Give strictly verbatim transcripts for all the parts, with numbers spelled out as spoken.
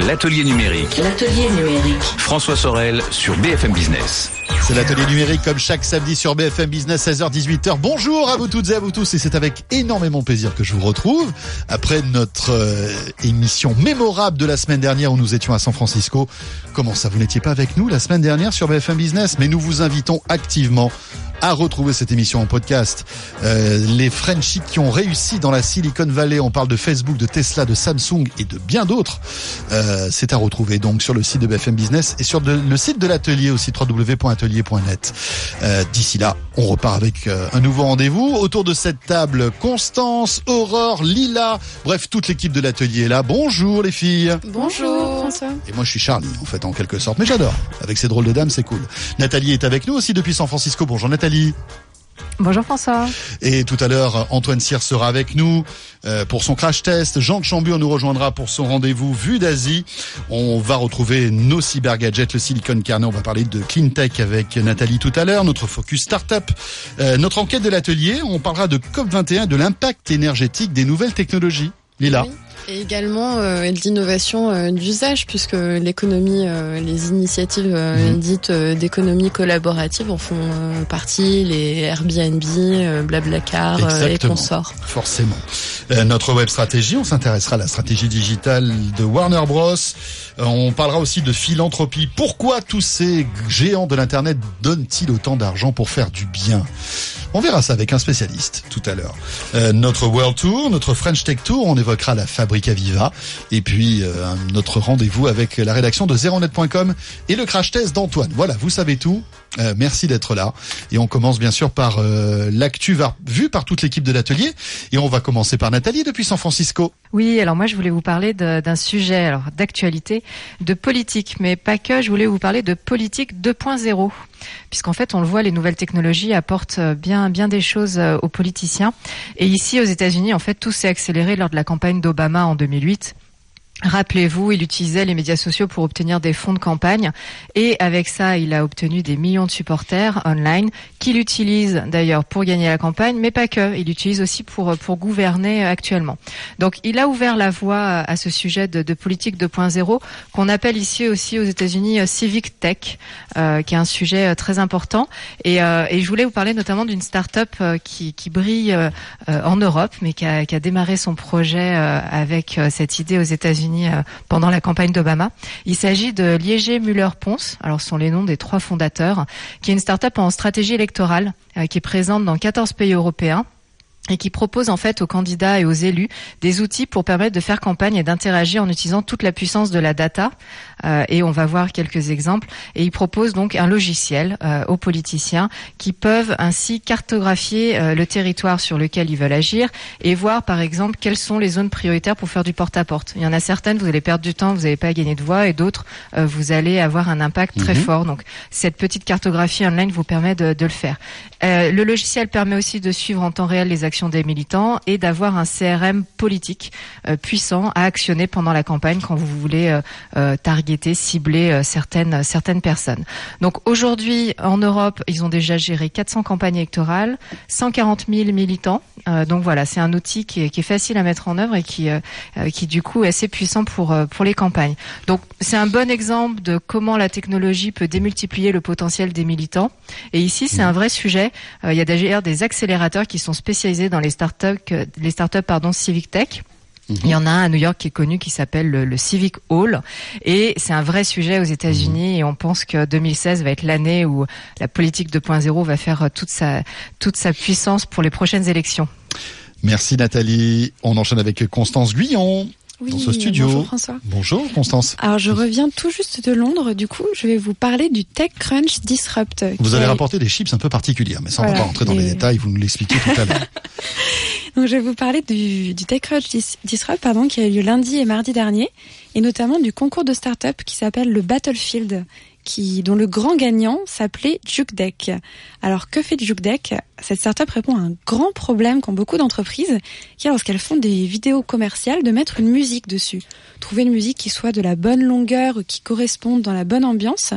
L'atelier numérique. L'atelier numérique. François Sorel sur B F M Business. C'est l'atelier numérique comme chaque samedi sur B F M Business, seize heures dix-huit heures. Bonjour à vous toutes et à vous tous, et c'est avec énormément plaisir que je vous retrouve après notre euh, émission mémorable de la semaine dernière où nous étions à San Francisco. Comment ça, vous n'étiez pas avec nous la semaine dernière sur B F M Business? Mais nous vous invitons activement à retrouver cette émission en podcast. Euh, les Frenchies qui ont réussi dans la Silicon Valley, on parle de Facebook, de Tesla, de Samsung et de bien d'autres. Euh, c'est à retrouver donc sur le site de B F M Business et sur de, le site de l'atelier aussi, w w w point atelier point net. Euh, d'ici là, on repart avec euh, un nouveau rendez-vous. Autour de cette table, Constance, Aurore, Lila, bref, toute l'équipe de l'atelier est là. Bonjour les filles. Bonjour François. Et moi je suis Charlie en fait en quelque sorte, mais j'adore. Avec ces drôles de dames, c'est cool. Nathalie est avec nous aussi depuis San Francisco. Bonjour Nathalie. Bonjour François. Et tout à l'heure, Antoine Cyr sera avec nous euh, pour son crash test. Jean de Chambure nous rejoindra pour son rendez-vous Vue d'Asie. On va retrouver nos cyber gadgets, le Silicon Carnet. On va parler de clean tech avec Nathalie tout à l'heure. Notre focus start-up, euh, notre enquête de l'atelier. On parlera de COP vingt et un, de l'impact énergétique des nouvelles technologies. Lila. Oui. Et également euh, de l'innovation euh, d'usage, puisque l'économie, euh, les initiatives euh, mmh. dites euh, d'économie collaborative en font euh, partie, les Airbnb, euh, Blablacar euh, et consorts. Forcément. Euh, notre web stratégie, on s'intéressera à la stratégie digitale de Warner Bros. Euh, on parlera aussi de philanthropie. Pourquoi tous ces géants de l'Internet donnent-ils autant d'argent pour faire du bien ? On verra ça avec un spécialiste tout à l'heure. Euh, notre World Tour, notre French Tech Tour, on évoquera la Fabrica Viva. Et puis euh, notre rendez-vous avec la rédaction de zéro net point com et le crash test d'Antoine. Voilà, vous savez tout. Euh, merci d'être là. Et on commence bien sûr par euh, l'actu vue par toute l'équipe de l'atelier. Et on va commencer par Nathalie depuis San Francisco. Oui, alors moi je voulais vous parler de, d'un sujet alors d'actualité, de politique, mais pas que. Je voulais vous parler de politique deux point zéro. Puisqu'en fait, on le voit, les nouvelles technologies apportent bien, bien des choses aux politiciens. Et ici, aux États-Unis, en fait, tout s'est accéléré lors de la campagne d'Obama en deux mille huit. Rappelez-vous, il utilisait les médias sociaux pour obtenir des fonds de campagne et avec ça, il a obtenu des millions de supporters online qu'il utilise d'ailleurs pour gagner la campagne, mais pas que. Il l'utilise aussi pour pour gouverner actuellement. Donc, il a ouvert la voie à ce sujet de, de politique deux point zéro qu'on appelle ici aussi aux États-Unis civic tech, euh, qui est un sujet très important. Et, euh, et je voulais vous parler notamment d'une start-up qui, qui brille euh, en Europe, mais qui a, qui a démarré son projet euh, avec cette idée aux États-Unis pendant la campagne d'Obama. Il s'agit de Liégé Muller-Ponce. Alors, ce sont les noms des trois fondateurs, qui est une start-up en stratégie électorale, euh, qui est présente dans quatorze pays européens, et qui propose en fait aux candidats et aux élus des outils pour permettre de faire campagne et d'interagir en utilisant toute la puissance de la data. Euh, et on va voir quelques exemples. Et il propose donc un logiciel euh, aux politiciens qui peuvent ainsi cartographier euh, le territoire sur lequel ils veulent agir et voir par exemple quelles sont les zones prioritaires pour faire du porte-à-porte. Il y en a certaines, vous allez perdre du temps, vous n'allez pas gagner de voix, et d'autres, euh, vous allez avoir un impact très mmh. fort. Donc cette petite cartographie online vous permet de, de le faire. Euh, le logiciel permet aussi de suivre en temps réel les actions des militants et d'avoir un C R M politique euh, puissant à actionner pendant la campagne quand vous voulez euh, euh, targeter, cibler euh, certaines certaines personnes. Donc aujourd'hui en Europe, ils ont déjà géré quatre cents campagnes électorales, cent quarante mille militants. Euh, donc voilà, c'est un outil qui est, qui est facile à mettre en œuvre et qui euh, qui du coup est assez puissant pour euh, pour les campagnes. Donc c'est un bon exemple de comment la technologie peut démultiplier le potentiel des militants. Et ici, c'est un vrai sujet. Euh, il y a d'ailleurs des accélérateurs qui sont spécialisés dans les startups, les startups pardon, civic tech. Mmh. Il y en a un à New York qui est connu qui s'appelle le, le Civic Hall et c'est un vrai sujet aux États-Unis mmh. et on pense que deux mille seize va être l'année où la politique deux point zéro va faire toute sa toute sa puissance pour les prochaines élections. Merci Nathalie. On enchaîne avec Constance Guyon. Oui, dans ce studio. Bonjour François. Bonjour Constance. Alors je reviens tout juste de Londres, du coup je vais vous parler du TechCrunch Disrupt. Vous avez a... rapporté des chips un peu particulières, mais ça voilà, on va pas rentrer dans les... les détails, vous nous l'expliquez tout à l'heure. Donc je vais vous parler du, du TechCrunch Disrupt pardon, qui a eu lieu lundi et mardi dernier, et notamment du concours de start-up qui s'appelle le Battlefield, qui, dont le grand gagnant s'appelait JukeDeck. Alors, que fait JukeDeck ? Cette startup répond à un grand problème qu'ont beaucoup d'entreprises, qui est lorsqu'elles font des vidéos commerciales, de mettre une musique dessus. Trouver une musique qui soit de la bonne longueur, qui corresponde dans la bonne ambiance.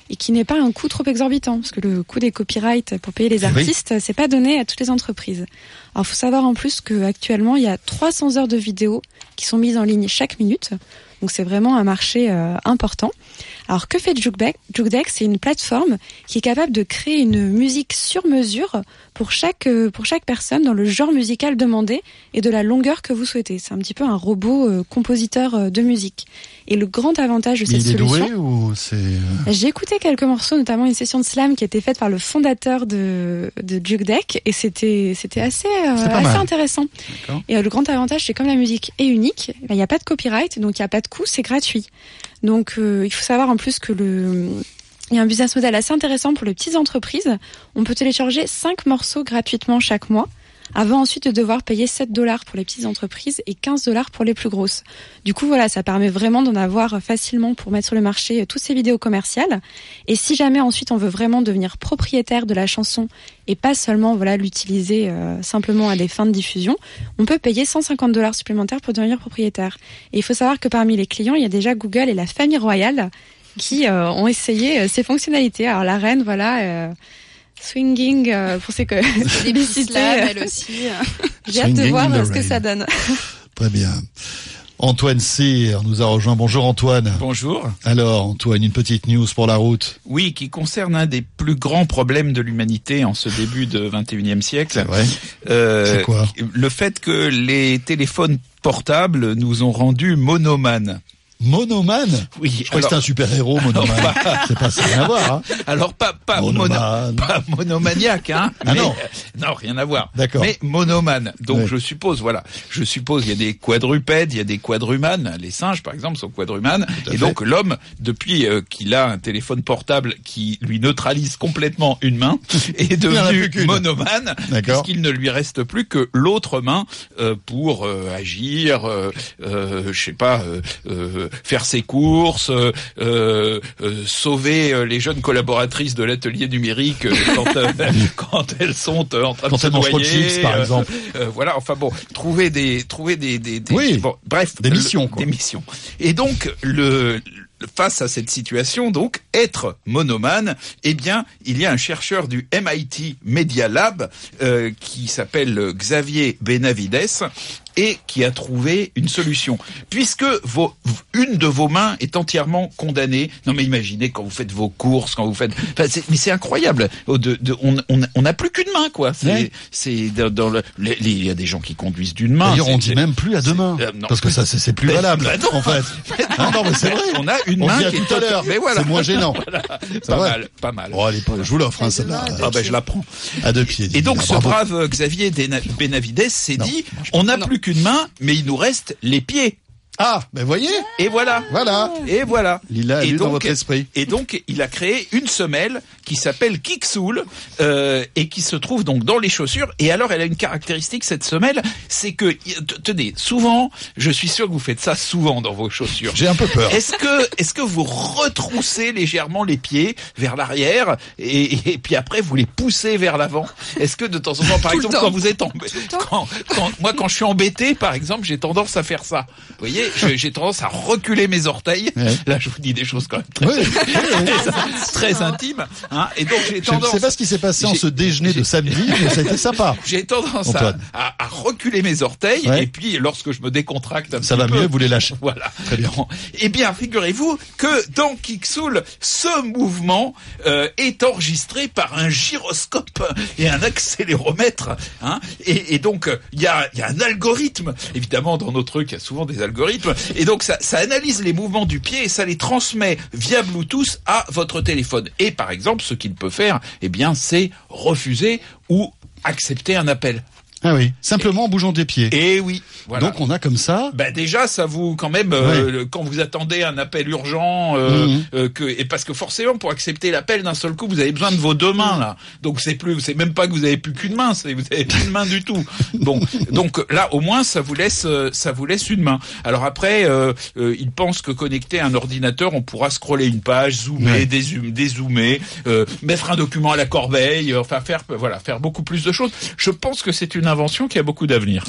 et qui n'est pas un coût trop exorbitant, parce que le coût des copyrights pour payer les artistes, oui. c'est pas donné à toutes les entreprises. Alors, faut savoir en plus qu'actuellement, il y a trois cents heures de vidéos qui sont mises en ligne chaque minute. Donc, c'est vraiment un marché euh, important. Alors, que fait Jukedeck ? Jukedeck, c'est une plateforme qui est capable de créer une musique sur mesure pour chaque, euh, pour chaque personne dans le genre musical demandé et de la longueur que vous souhaitez. C'est un petit peu un robot euh, compositeur euh, de musique. Et le grand avantage de cette il est solution... doué ou c'est... J'ai écouté quelques morceaux, notamment une session de slam qui a été faite par le fondateur de, de Jukedeck, et c'était, c'était assez, euh, assez intéressant. D'accord. Et euh, le grand avantage, c'est comme la musique est unique, il n'y a pas de copyright, donc il n'y a pas de coût, c'est gratuit. Donc euh, il faut savoir en plus que le... il y a un business model assez intéressant pour les petites entreprises. On peut télécharger cinq morceaux gratuitement chaque mois, avant ensuite de devoir payer sept dollars pour les petites entreprises et quinze dollars pour les plus grosses. Du coup, voilà, ça permet vraiment d'en avoir facilement pour mettre sur le marché toutes ces vidéos commerciales. Et si jamais ensuite on veut vraiment devenir propriétaire de la chanson et pas seulement voilà l'utiliser euh, simplement à des fins de diffusion, on peut payer cent cinquante dollars supplémentaires pour devenir propriétaire. Et il faut savoir que parmi les clients, il y a déjà Google et la famille royale qui euh, ont essayé euh, ces fonctionnalités. Alors la reine, voilà... Euh, Swinging, euh, pour ces que des publicités, elle aussi. J'ai hâte de voir ce que ça donne. Très bien. Antoine Cyr nous a rejoint. Bonjour Antoine. Bonjour. Alors Antoine, une petite news pour la route. Oui, qui concerne un des plus grands problèmes de l'humanité en ce début de vingt et unième siècle. C'est vrai. Euh, C'est quoi ? Le fait que les téléphones portables nous ont rendus monomanes. Monomane ? Oui. Je crois alors... que c'est un super-héros, Monomane. Non, pas... C'est pas ça, rien à voir, hein. Alors, pas, pas, mono... pas monomaniaque, hein. Ah mais... non. Non, rien à voir. D'accord. Mais monomane. Donc, ouais. je suppose, voilà. Je suppose, il y a des quadrupèdes, il y a des quadrumanes. Les singes, par exemple, sont quadrumanes. Et fait. Donc, l'homme, depuis euh, qu'il a un téléphone portable qui lui neutralise complètement une main, est devenu monomane. D'accord. Puisqu'il ne lui reste plus que l'autre main euh, pour euh, agir, euh, euh, je sais pas, euh, euh, faire ses courses, euh, euh, sauver euh, les jeunes collaboratrices de l'atelier numérique euh, quand, euh, quand elles sont euh, en train quand de se noyer. Quand elles mangent trop de chips, par exemple. Euh, euh, voilà, enfin bon, trouver des, trouver des, des, des oui, bon, bref, des missions, le, quoi. Des missions. Et donc le face à cette situation, donc, être monomane, eh bien, il y a un chercheur du M I T Media Lab euh, qui s'appelle Xavier Benavides et qui a trouvé une solution. Puisque vos, une de vos mains est entièrement condamnée. Non mais imaginez quand vous faites vos courses, quand vous faites... Enfin, c'est, mais c'est incroyable. De, de, on on on n'a plus qu'une main, quoi. C'est, ouais. c'est dans, dans le... Les, les, il y a des gens qui conduisent d'une main. D'ailleurs, c'est, on dit c'est, même plus à deux mains. Euh, non, parce que ça, c'est, c'est plus mais, valable, bah non, en fait. non, non, mais c'est vrai. On a une on main qui est tout à l'heure. Mais voilà. C'est moins gênant. Voilà. C'est pas vrai. mal, pas mal. Oh, allez, je vous l'offre, hein, celle-là. Ah ben, je la prends. À deux pieds. Et donc, là, ce bravo. brave Xavier Benavides s'est non, dit, on n'a plus qu'une main, mais il nous reste les pieds. Ah, ben voyez. Et voilà. Voilà. Et voilà. Il a lu dans votre esprit. Et donc, il a créé une semelle qui s'appelle Kicksoul euh, et qui se trouve donc dans les chaussures. Et alors, elle a une caractéristique, cette semelle, c'est que, tenez, souvent, je suis sûr que vous faites ça souvent dans vos chaussures. J'ai un peu peur. Est-ce que, est-ce que vous retroussez légèrement les pieds vers l'arrière et, et puis après vous les poussez vers l'avant? Est-ce que de temps en temps, par exemple, quand vous êtes embêté, quand, quand, moi, quand je suis embêté, par exemple, j'ai tendance à faire ça. Vous voyez? Je, j'ai tendance à reculer mes orteils. Ouais. Là, je vous dis des choses quand même très, ouais. très, très intimes. Hein. Et donc, j'ai tendance. Je ne sais pas ce qui s'est passé en ce déjeuner de samedi, mais ça a été sympa. J'ai tendance à, à, à reculer mes orteils. Ouais. Et puis, lorsque je me décontracte un ça petit va peu, mieux, vous les lâchez. Voilà. Très bien. Bon. Eh bien, figurez-vous que dans Kicksoul, ce mouvement euh, est enregistré par un gyroscope et un accéléromètre. Hein. Et, et donc, il y a, y a un algorithme. Évidemment, dans nos trucs, il y a souvent des algorithmes. Et donc ça, ça analyse les mouvements du pied et ça les transmet via Bluetooth à votre téléphone. Et par exemple, ce qu'il peut faire, eh bien, c'est refuser ou accepter un appel. Ah oui, simplement et, en bougeant des pieds. Et oui, voilà. Donc on a comme ça. Ben déjà, ça vous quand même euh, ouais. quand vous attendez un appel urgent, euh, mmh. euh, que et parce que forcément pour accepter l'appel d'un seul coup, vous avez besoin de vos deux mains là. Donc c'est plus, c'est même pas que vous avez plus qu'une main, c'est vous avez plus une main du tout. Bon, donc là au moins ça vous laisse ça vous laisse une main. Alors après, euh, euh, ils pensent que connecté à un ordinateur, on pourra scroller une page, zoomer, ouais. dézoomer, dézoomer euh, mettre un document à la corbeille, enfin faire voilà faire beaucoup plus de choses. Je pense que c'est une invention qui a beaucoup d'avenir. Oui.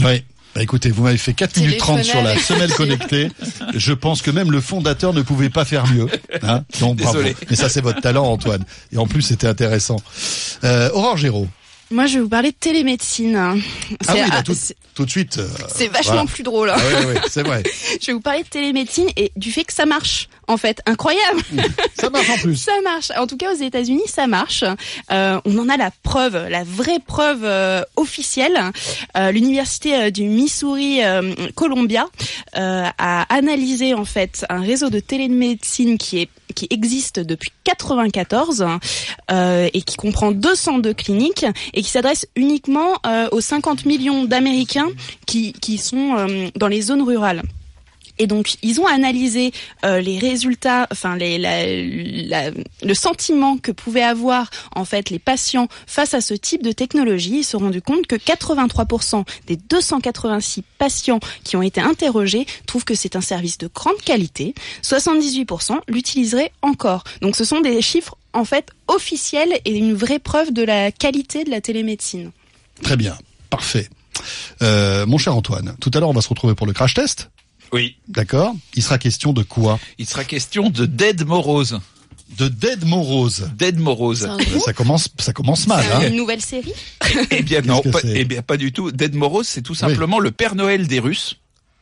Bah écoutez, vous m'avez fait quatre minutes trente sur la semelle connectée. Je pense que même le fondateur ne pouvait pas faire mieux. Hein, donc, Désolé. bravo. Mais ça, c'est votre talent, Antoine. Et en plus, c'était intéressant. Euh, Aurore Géraud. Moi, je vais vous parler de télémédecine. Ah C'est- oui, bah, ah, tout, c'est- tout de suite. euh, C'est vachement voilà. plus drôle. hein. Ah oui, oui, c'est vrai. Je vais vous parler de télémédecine et du fait que ça marche. En fait, incroyable. Ça marche en plus. Ça marche. En tout cas, aux États-Unis, ça marche. Euh, on en a la preuve, la vraie preuve euh, officielle. Euh, L'université euh, du Missouri euh, Columbia euh, a analysé en fait un réseau de télémédecine qui est qui existe depuis quatre-vingt-quatorze euh, et qui comprend deux cent deux cliniques et qui s'adresse uniquement euh, aux cinquante millions d'Américains qui qui sont euh, dans les zones rurales. Et donc, ils ont analysé euh, les résultats, enfin les, la, la, le sentiment que pouvaient avoir en fait les patients face à ce type de technologie. Ils se sont rendus compte que quatre-vingt-trois pour cent des deux cent quatre-vingt-six patients qui ont été interrogés trouvent que c'est un service de grande qualité. soixante-dix-huit pour cent l'utiliseraient encore. Donc, ce sont des chiffres en fait officiels et une vraie preuve de la qualité de la télémédecine. Très bien. Parfait. Euh, mon cher Antoine, tout à l'heure, on va se retrouver pour le crash test. Oui. D'accord. Il sera question de quoi? Il sera question de Dead Morose. De Dead Morose. Dead Morose. C'est un Euh, groupe. Ça commence, ça commence mal, C'est hein. une nouvelle série. Eh bien Qu'est-ce non, que pas, c'est eh bien pas du tout. Dead Morose, c'est tout simplement le Père Noël des Russes.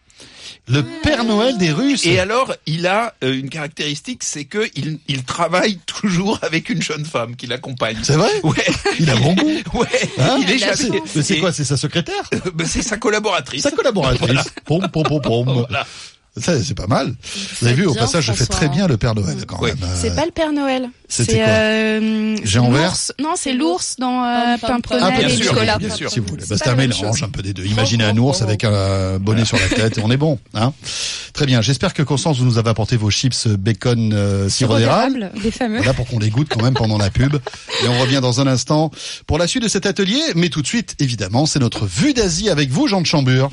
Le Père Noël des Russes. Et alors, il a euh, une caractéristique, c'est que il, il travaille toujours avec une jeune femme qui l'accompagne. C'est vrai? Ouais. Il a bon goût. Ouais. Hein il est Il a C'est- jamais. Mais c'est Et- quoi? C'est sa secrétaire? Euh, ben, c'est sa collaboratrice. Sa collaboratrice. Pom, pom, pom, pom. Voilà. Ça, c'est pas mal. Vous avez vu, au bien, passage, je fais François. très bien le Père Noël, quand Ouais. même. Euh, C'est pas le Père Noël. C'était C'est quoi euh, Géant l'ours. Non, c'est l'ours dans euh, Pam, pam, Pimprenel Ah, bien et sûr, Nicolas. bien sûr. si vous voulez. C'est Bah, c'est pas un la même mélange chose. un peu des deux. Imaginez un ours avec un bonnet sur la tête et on est bon, hein. Très bien. J'espère que Constance, vous nous avez apporté vos chips bacon euh, sirop d'érable. Des fameux. Voilà, pour qu'on les goûte quand même pendant la pub. Et on revient dans un instant pour la suite de cet atelier. Mais tout de suite, évidemment, c'est notre vue d'Asie avec vous, Jean de Chambure.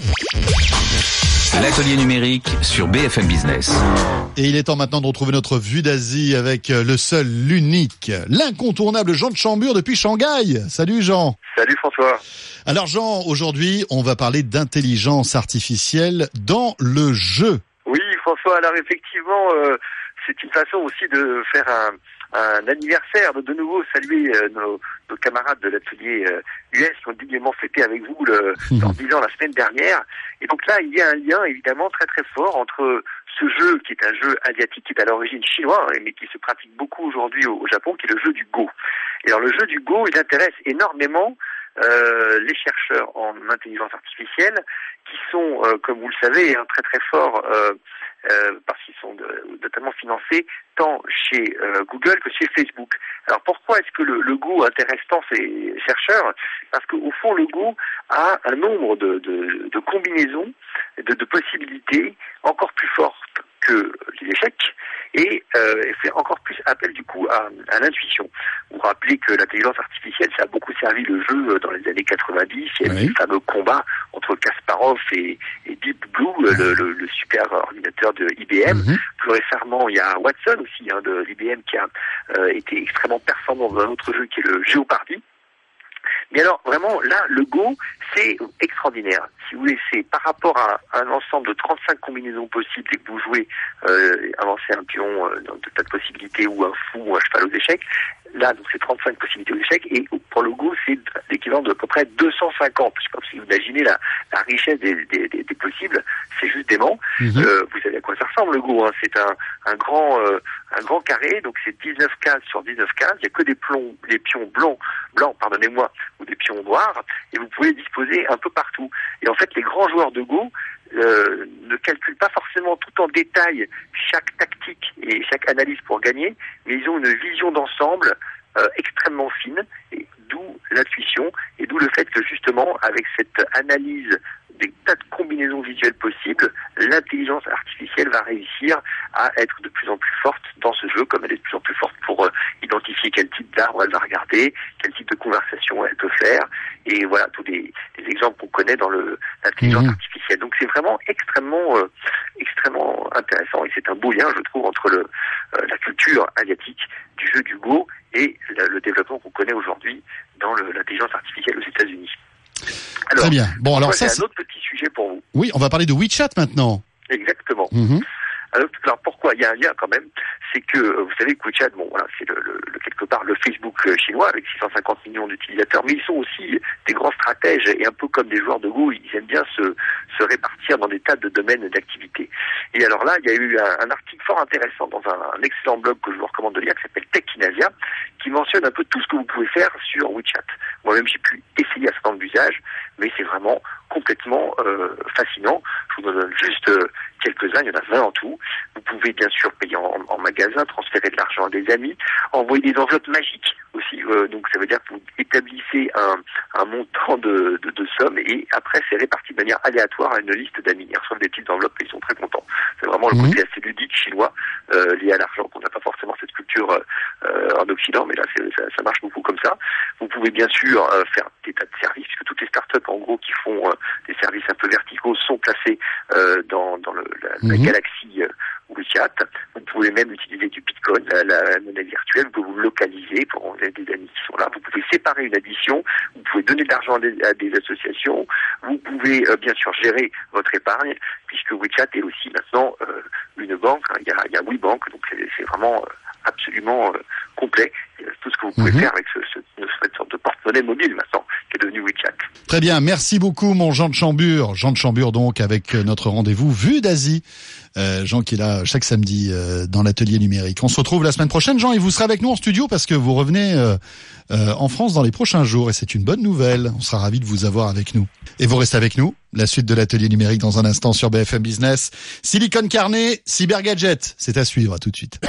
L'atelier numérique sur B F M Business. Et il est temps maintenant de retrouver notre vue d'Asie avec le seul, l'unique, l'incontournable Jean de Chambure depuis Shanghai. Salut Jean. Salut François. Alors Jean, aujourd'hui, on va parler d'intelligence artificielle dans le jeu. Oui François, alors effectivement, euh, c'est une façon aussi de faire un, un anniversaire, de de nouveau saluer euh, nos, nos camarades de l'atelier euh, U S qui ont dignement fêté avec vous le, leur dix ans la semaine dernière. Et donc là, il y a un lien évidemment très très fort entre ce jeu qui est un jeu asiatique, qui est à l'origine chinois, mais qui se pratique beaucoup aujourd'hui au, au Japon, qui est le jeu du Go. Et alors le jeu du Go, il intéresse énormément euh, les chercheurs en intelligence artificielle, qui sont, euh, comme vous le savez, hein, très très forts, euh, euh, parce qu'ils sont de, notamment financés tant chez euh, Google que chez Facebook. Alors pourquoi est-ce que le, le Go intéresse tant ces chercheurs? Parce qu'au fond, le Go a un nombre de, de, de combinaisons, de, de possibilités encore plus fortes que les échecs, et euh, fait encore plus appel du coup à, à l'intuition. Vous vous rappelez que l'intelligence artificielle, ça a beaucoup servi le jeu dans les années quatre-vingt-dix. Il y a eu Oui. le fameux combat entre Kasparov et, et Deep Blue, le, le, le super ordinateur de I B M. Mhm. Plus récemment, il y a Watson aussi, hein, de l'I B M, qui a euh, été extrêmement performant dans un autre jeu qui est le Jeopardy. Mais alors, vraiment, là, le Go, c'est extraordinaire. Si vous voulez, c'est par rapport à un ensemble de trente-cinq combinaisons possibles dès que vous jouez, euh, avancer un pion euh, dans de tas de possibilités, ou un fou, ou un cheval aux échecs. Là, donc, c'est trente-cinq possibilités aux échecs, et pour le Go, c'est l'équivalent de à peu près deux cent cinquante. Je sais pas si vous imaginez la, la richesse des, des, des, des possibles, c'est juste dément. Mhm. Euh, vous savez à quoi ça ressemble, le Go, hein. C'est un, un grand, euh, un grand carré, donc c'est dix-neuf cases sur dix-neuf cases. Il n'y a que des plombs, des pions blancs, blancs, pardonnez-moi, ou des pions noirs, et vous pouvez disposer un peu partout. Et en fait, les grands joueurs de Go euh, ne calculent pas forcément tout en détail chaque tactique et chaque analyse pour gagner, mais ils ont une vision d'ensemble euh, extrêmement fine, et d'où l'intuition, et d'où le fait que justement, avec cette analyse des tas de combinaisons visuelles possibles, l'intelligence artificielle va réussir à être de plus en plus forte dans ce jeu, comme elle est de plus en plus forte pour euh, identifier quel type d'arbre elle va regarder, quel type de conversation elle peut faire, et voilà tous les, les exemples qu'on connaît dans le, l'intelligence Mhm. artificielle. Donc c'est vraiment extrêmement, euh, extrêmement intéressant, et c'est un beau lien, je trouve, entre le, euh, la culture asiatique du jeu du Go et le, le développement qu'on connaît aujourd'hui dans le, l'intelligence artificielle aux États-Unis. Alors, Très bien. Bon, alors moi, ça, j'ai c'est... un autre petit sujet pour vous. Oui, on va parler de WeChat maintenant. Exactement. Mmh. Alors, alors pourquoi? Il y a un lien quand même, c'est que vous savez que WeChat, bon voilà, c'est le, le, le quelque part le Facebook chinois avec six cent cinquante millions d'utilisateurs, mais ils sont aussi des grands stratèges et un peu comme des joueurs de Go, ils aiment bien se, se répartir dans des tas de domaines d'activité. Et alors là, il y a eu un, un article fort intéressant dans un, un excellent blog que je vous recommande de lire qui s'appelle Techinasia, qui mentionne un peu tout ce que vous pouvez faire sur WeChat. Moi-même, j'ai pu essayer un certain nombre d'usages, mais c'est vraiment complètement euh, fascinant. Je vous en donne juste euh, quelques-uns, il y en a vingt en tout. Vous pouvez bien sûr payer en, en magasin, transférer de l'argent à des amis, envoyer des enveloppes magiques aussi. Euh, donc ça veut dire que vous établissez un, un montant de, de, de somme et après c'est réparti de manière aléatoire à une liste d'amis. Ils reçoivent des petites enveloppes et ils sont très contents. C'est vraiment le côté assez ludique chinois euh, lié à l'argent, qu'on n'a pas forcément cette culture euh, en Occident, mais là c'est, ça, ça marche beaucoup comme ça. Vous pouvez bien sûr euh, faire des tas de services, puisque toutes les startups en gros qui font euh, des services un peu verticaux sont placées euh, dans, dans le, la, mmh. la galaxie euh, WeChat. Vous pouvez même utiliser du Bitcoin, la, la monnaie virtuelle, vous pouvez vous localiser pour enlever des amis qui sont là. Vous pouvez séparer une addition, vous pouvez donner de l'argent à des, à des associations, vous pouvez euh, bien sûr gérer votre épargne, puisque WeChat est aussi maintenant euh, une banque. Hein. Il y a, il y a WeBank, donc c'est, c'est vraiment euh, absolument euh, complet. Et tout ce que vous pouvez mmh. faire avec ce, ce, cette sorte de porte-monnaie mobile maintenant, qui est devenu WeChat. Très bien, merci beaucoup mon Jean de Chambure. Jean de Chambure donc avec notre rendez-vous Vue d'Asie. Euh, Jean qui est là chaque samedi euh, dans l'atelier numérique. On se retrouve la semaine prochaine, Jean, et vous serez avec nous en studio parce que vous revenez euh, euh, en France dans les prochains jours et c'est une bonne nouvelle. On sera ravis de vous avoir avec nous. Et vous restez avec nous. La suite de l'atelier numérique dans un instant sur B F M Business. Silicon Carnet, Cybergadget, c'est à suivre. À tout de suite.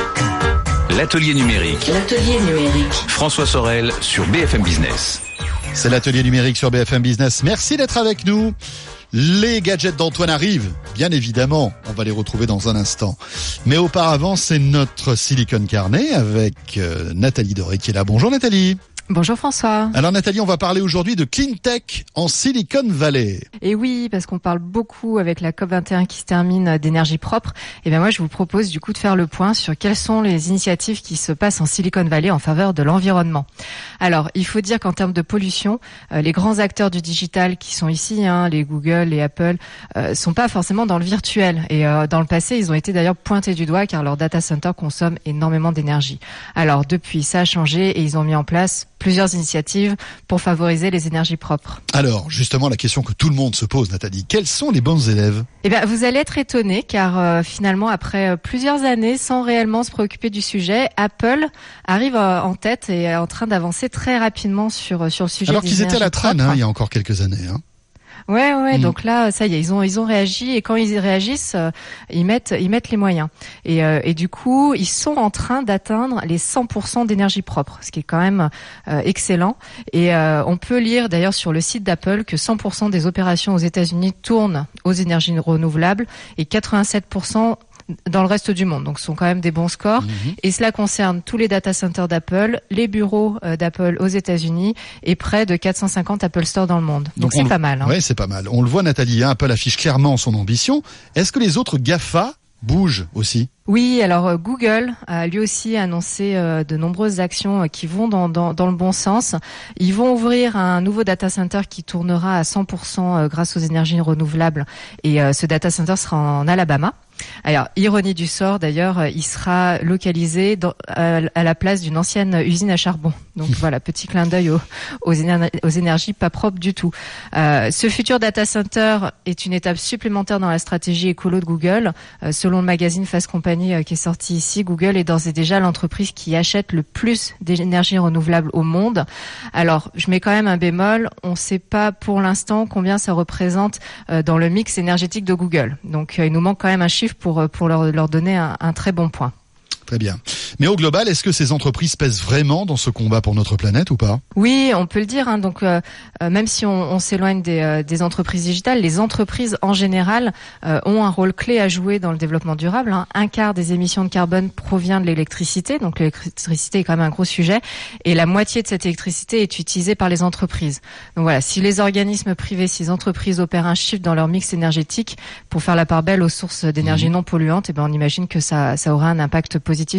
L'atelier numérique. L'atelier numérique. François Sorel sur B F M Business. C'est l'atelier numérique sur B F M Business. Merci d'être avec nous. Les gadgets d'Antoine arrivent, bien évidemment. On va les retrouver dans un instant. Mais auparavant, c'est notre Silicon Carnet avec euh, Nathalie Doré qui est là. Bonjour Nathalie. Bonjour François. Alors Nathalie, on va parler aujourd'hui de Clean Tech en Silicon Valley. Et oui, parce qu'on parle beaucoup avec la COP vingt et un qui se termine d'énergie propre. Et bien moi, je vous propose du coup de faire le point sur quelles sont les initiatives qui se passent en Silicon Valley en faveur de l'environnement. Alors, il faut dire qu'en termes de pollution, euh, les grands acteurs du digital qui sont ici, hein, les Google, les Apple, euh, sont pas forcément dans le virtuel. Et euh, dans le passé, ils ont été d'ailleurs pointés du doigt car leurs data centers consomment énormément d'énergie. Alors depuis, ça a changé et ils ont mis en place plusieurs initiatives pour favoriser les énergies propres. Alors, justement, la question que tout le monde se pose, Nathalie, quels sont les bons élèves ? Eh bien, vous allez être étonnés car euh, finalement, après euh, plusieurs années sans réellement se préoccuper du sujet, Apple arrive euh, en tête et est en train d'avancer très rapidement sur sur le sujet. Alors des qu'ils étaient à la traîne, hein, il y a encore quelques années. Hein. Ouais, ouais. Mmh. Donc là, ça y est, ils ont, ils ont réagi et quand ils réagissent, euh, ils mettent, ils mettent les moyens. Et, euh, et du coup, ils sont en train d'atteindre les cent pour cent d'énergie propre, ce qui est quand même euh, excellent. Et euh, on peut lire d'ailleurs sur le site d'Apple que cent pour cent des opérations aux États-Unis tournent aux énergies renouvelables et quatre-vingt-sept pour cent dans le reste du monde. Donc, ce sont quand même des bons scores. Mmh. Et cela concerne tous les data centers d'Apple, les bureaux euh, d'Apple aux États-Unis et près de quatre cent cinquante Apple Store dans le monde. Donc, Donc c'est le... pas mal. Hein. Oui, c'est pas mal. On le voit, Nathalie, hein, Apple affiche clairement son ambition. Est-ce que les autres GAFA bougent aussi ? Oui, alors euh, Google a lui aussi annoncé euh, de nombreuses actions euh, qui vont dans, dans, dans le bon sens. Ils vont ouvrir un nouveau data center qui tournera à cent pour cent euh, grâce aux énergies renouvelables et euh, ce data center sera en Alabama. Alors, ironie du sort, d'ailleurs, euh, il sera localisé dans, à, à la place d'une ancienne usine à charbon. Donc voilà, petit clin d'œil aux, aux, éner- aux énergies pas propres du tout. Euh, ce futur data center est une étape supplémentaire dans la stratégie écolo de Google. Euh, selon le magazine Fast Company euh, qui est sorti ici, Google est d'ores et déjà l'entreprise qui achète le plus d'énergie renouvelable au monde. Alors, je mets quand même un bémol. On ne sait pas pour l'instant combien ça représente euh, dans le mix énergétique de Google. Donc, euh, il nous manque quand même un chiffre pour, pour leur, leur donner un, un très bon point. Très bien. Mais au global, est-ce que ces entreprises pèsent vraiment dans ce combat pour notre planète ou pas ? Oui, on peut le dire. Hein. Donc, euh, même si on, on s'éloigne des, euh, des entreprises digitales, les entreprises en général euh, ont un rôle clé à jouer dans le développement durable. Hein. Un quart des émissions de carbone provient de l'électricité. Donc, l'électricité est quand même un gros sujet. Et la moitié de cette électricité est utilisée par les entreprises. Donc voilà, si les organismes privés, si les entreprises opèrent un shift dans leur mix énergétique pour faire la part belle aux sources d'énergie mmh. non polluantes, eh ben on imagine que ça, ça aura un impact positif sur la planète.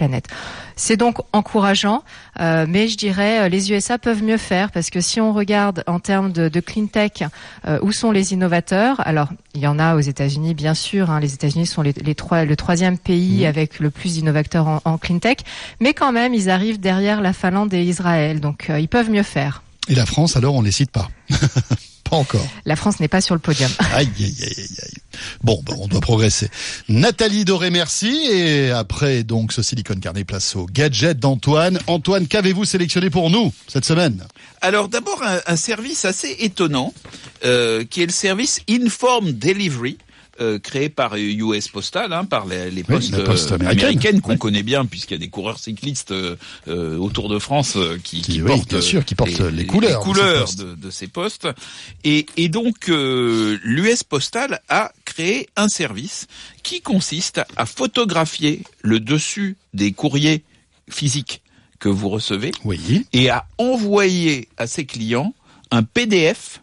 planète. C'est donc encourageant, euh, mais je dirais les U S A peuvent mieux faire parce que si on regarde en termes de, de clean tech, euh, où sont les innovateurs ? Alors, il y en a aux États-Unis, bien sûr. Hein, les États-Unis sont les, les trois, le troisième pays mmh. avec le plus d'innovateurs en, en clean tech, mais quand même, ils arrivent derrière la Finlande et Israël, donc euh, ils peuvent mieux faire. Et la France, alors, on les cite pas. Pas encore. La France n'est pas sur le podium. Aïe, aïe, aïe, aïe, aïe. Bon, ben, on doit progresser. Nathalie Doré, merci. Et après, donc, ce Silicon Carnet, place au gadget d'Antoine. Antoine, qu'avez-vous sélectionné pour nous cette semaine ? Alors, d'abord, un, un service assez étonnant, euh, qui est le service Informed Delivery. Euh, créé par U S Postal, hein, par les, les postes, oui, postes euh, américaines, américaines qu'on oui. connaît bien, puisqu'il y a des coureurs cyclistes euh, euh, autour de France euh, qui, qui, qui oui, portent, bien sûr, qui portent les, les couleurs, les couleurs de, de, de ces postes. Et, et donc, euh, l'U S Postal a créé un service qui consiste à photographier le dessus des courriers physiques que vous recevez, oui. et à envoyer à ses clients un P D F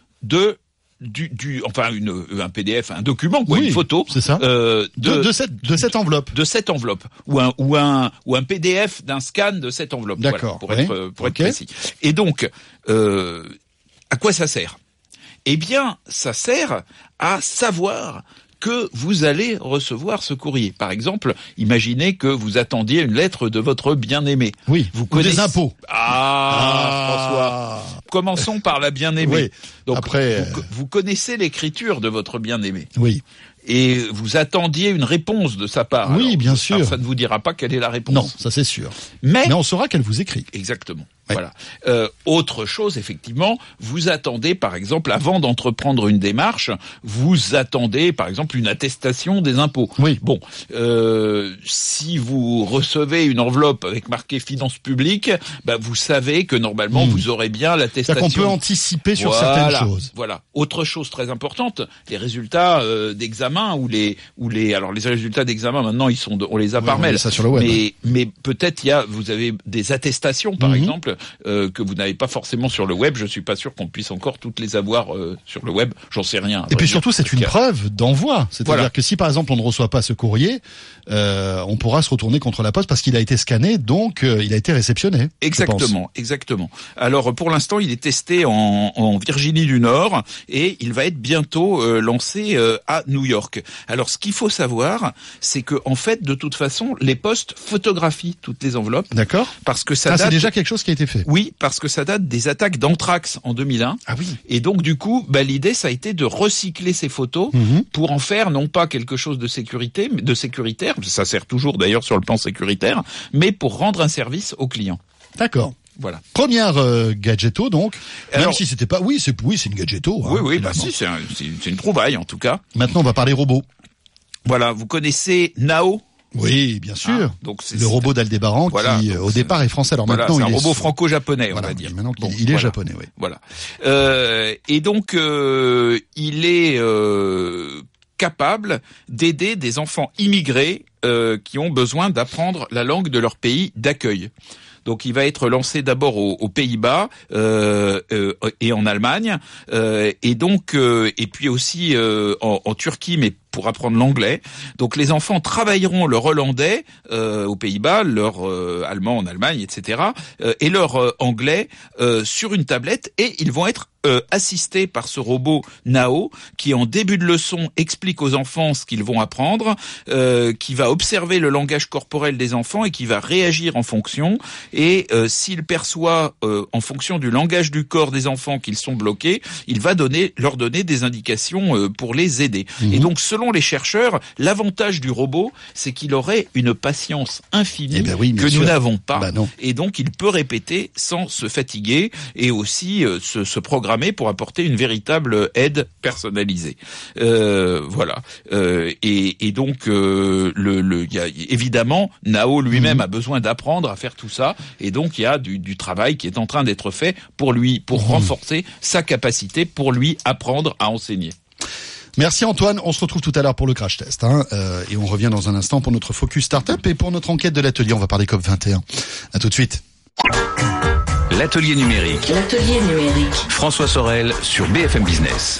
de Du, du, enfin une, un P D F, un document, quoi, oui, une photo, c'est ça. Euh, de, de, de cette, de cette enveloppe, de cette enveloppe, ou un, ou un, ou un P D F d'un scan de cette enveloppe. D'accord. Voilà, pour oui. être, pour okay. être précis. Et donc, euh, à quoi ça sert ? Eh bien, ça sert à savoir que vous allez recevoir ce courrier. Par exemple, imaginez que vous attendiez une lettre de votre bien-aimé. Oui. Vous connaissez des impôts. Ah, ah, François. Commençons par la bien-aimée. Oui. Donc, après, vous, vous connaissez l'écriture de votre bien-aimé. Oui. Et vous attendiez une réponse de sa part. Oui, alors, bien sûr. Alors, ça ne vous dira pas quelle est la réponse. Non, ça c'est sûr. Mais, Mais on saura qu'elle vous écrit. Exactement. Ouais. Voilà. Euh, autre chose, effectivement, vous attendez, par exemple, avant d'entreprendre une démarche, vous attendez, par exemple, une attestation des impôts. Oui. Bon, euh, si vous recevez une enveloppe avec marqué finances publiques, bah, vous savez que normalement mmh. vous aurez bien l'attestation. C'est-à-dire qu'on peut anticiper sur voilà, certaines choses. Voilà. Autre chose très importante, les résultats euh, d'examen ou les ou les alors les résultats d'examen maintenant ils sont de, on les a oui, par mail. Ça sur le web. Mais mais peut-être il y a vous avez des attestations par mmh. exemple euh, que vous n'avez pas forcément sur le web. Je suis pas sûr qu'on puisse encore toutes les avoir euh, sur le web. J'en sais rien. Et puis dire, surtout c'est une preuve d'envoi. C'est-à-dire voilà. que si par exemple on ne reçoit pas ce courrier, euh, on pourra se retourner contre la poste parce qu'il a été scanné, donc euh, il a été réceptionné. Exactement, exactement. Alors pour l'instant il est testé en, en Virginie du Nord et il va être bientôt euh, lancé euh, à New York. Alors ce qu'il faut savoir, c'est que en fait de toute façon les postes photographient toutes les enveloppes. D'accord. Parce que ça ah, date... c'est déjà quelque chose qui a été fait. Oui, parce que ça date des attaques d'Anthrax en deux mille un. Ah oui. Et donc du coup, bah, l'idée ça a été de recycler ces photos mmh. pour en faire non pas quelque chose de sécurité, de sécuritaire, ça sert toujours d'ailleurs sur le plan sécuritaire, mais pour rendre un service aux clients. D'accord. Voilà. Première euh, gadgeto donc. Alors, même si c'était pas, oui, c'est oui, c'est une gadgeto. Oui, hein, oui, bah si, c'est, un, c'est, c'est une trouvaille en tout cas. Maintenant, on va parler robots. Voilà, vous connaissez Nao? Oui, bien sûr. Ah, donc c'est, le robot d'Aldébaran voilà, qui, au départ, est français. Alors voilà, maintenant, c'est un il robot est franco-japonais, voilà, on va dire. Maintenant, bon, il est voilà. japonais, oui. Voilà. Euh, et donc, euh, il est euh, capable d'aider des enfants immigrés euh, qui ont besoin d'apprendre la langue de leur pays d'accueil. Donc, il va être lancé d'abord aux, aux Pays-Bas euh, euh, et en Allemagne, euh, et donc euh, et puis aussi euh, en, en Turquie, mais pour apprendre l'anglais. Donc les enfants travailleront leur hollandais euh, aux Pays-Bas, leur euh, allemand en Allemagne, et cetera, euh, et leur euh, anglais euh, sur une tablette, et ils vont être euh, assistés par ce robot Nao qui, en début de leçon, explique aux enfants ce qu'ils vont apprendre, euh, qui va observer le langage corporel des enfants et qui va réagir en fonction. Et euh, s'il perçoit, euh, en fonction du langage du corps des enfants, qu'ils sont bloqués, il va donner, leur donner des indications euh, pour les aider. Mmh. Et donc, selon les chercheurs, l'avantage du robot, c'est qu'il aurait une patience infinie eh ben oui, que sûr. nous n'avons pas. Bah non. Et donc, il peut répéter sans se fatiguer et aussi euh, se, se programmer pour apporter une véritable aide personnalisée. Euh, voilà. Euh, et, et donc, euh, le, le, y a, évidemment, Nao lui-même mmh. a besoin d'apprendre à faire tout ça. Et donc, il y a du, du travail qui est en train d'être fait pour lui, pour mmh. renforcer sa capacité, pour lui apprendre à enseigner. Merci Antoine, on se retrouve tout à l'heure pour le crash test hein, euh, et on revient dans un instant pour notre focus startup et pour notre enquête de l'atelier, on va parler C O P vingt et un. À tout de suite. L'atelier numérique. L'atelier numérique. François Sorel sur B F M Business.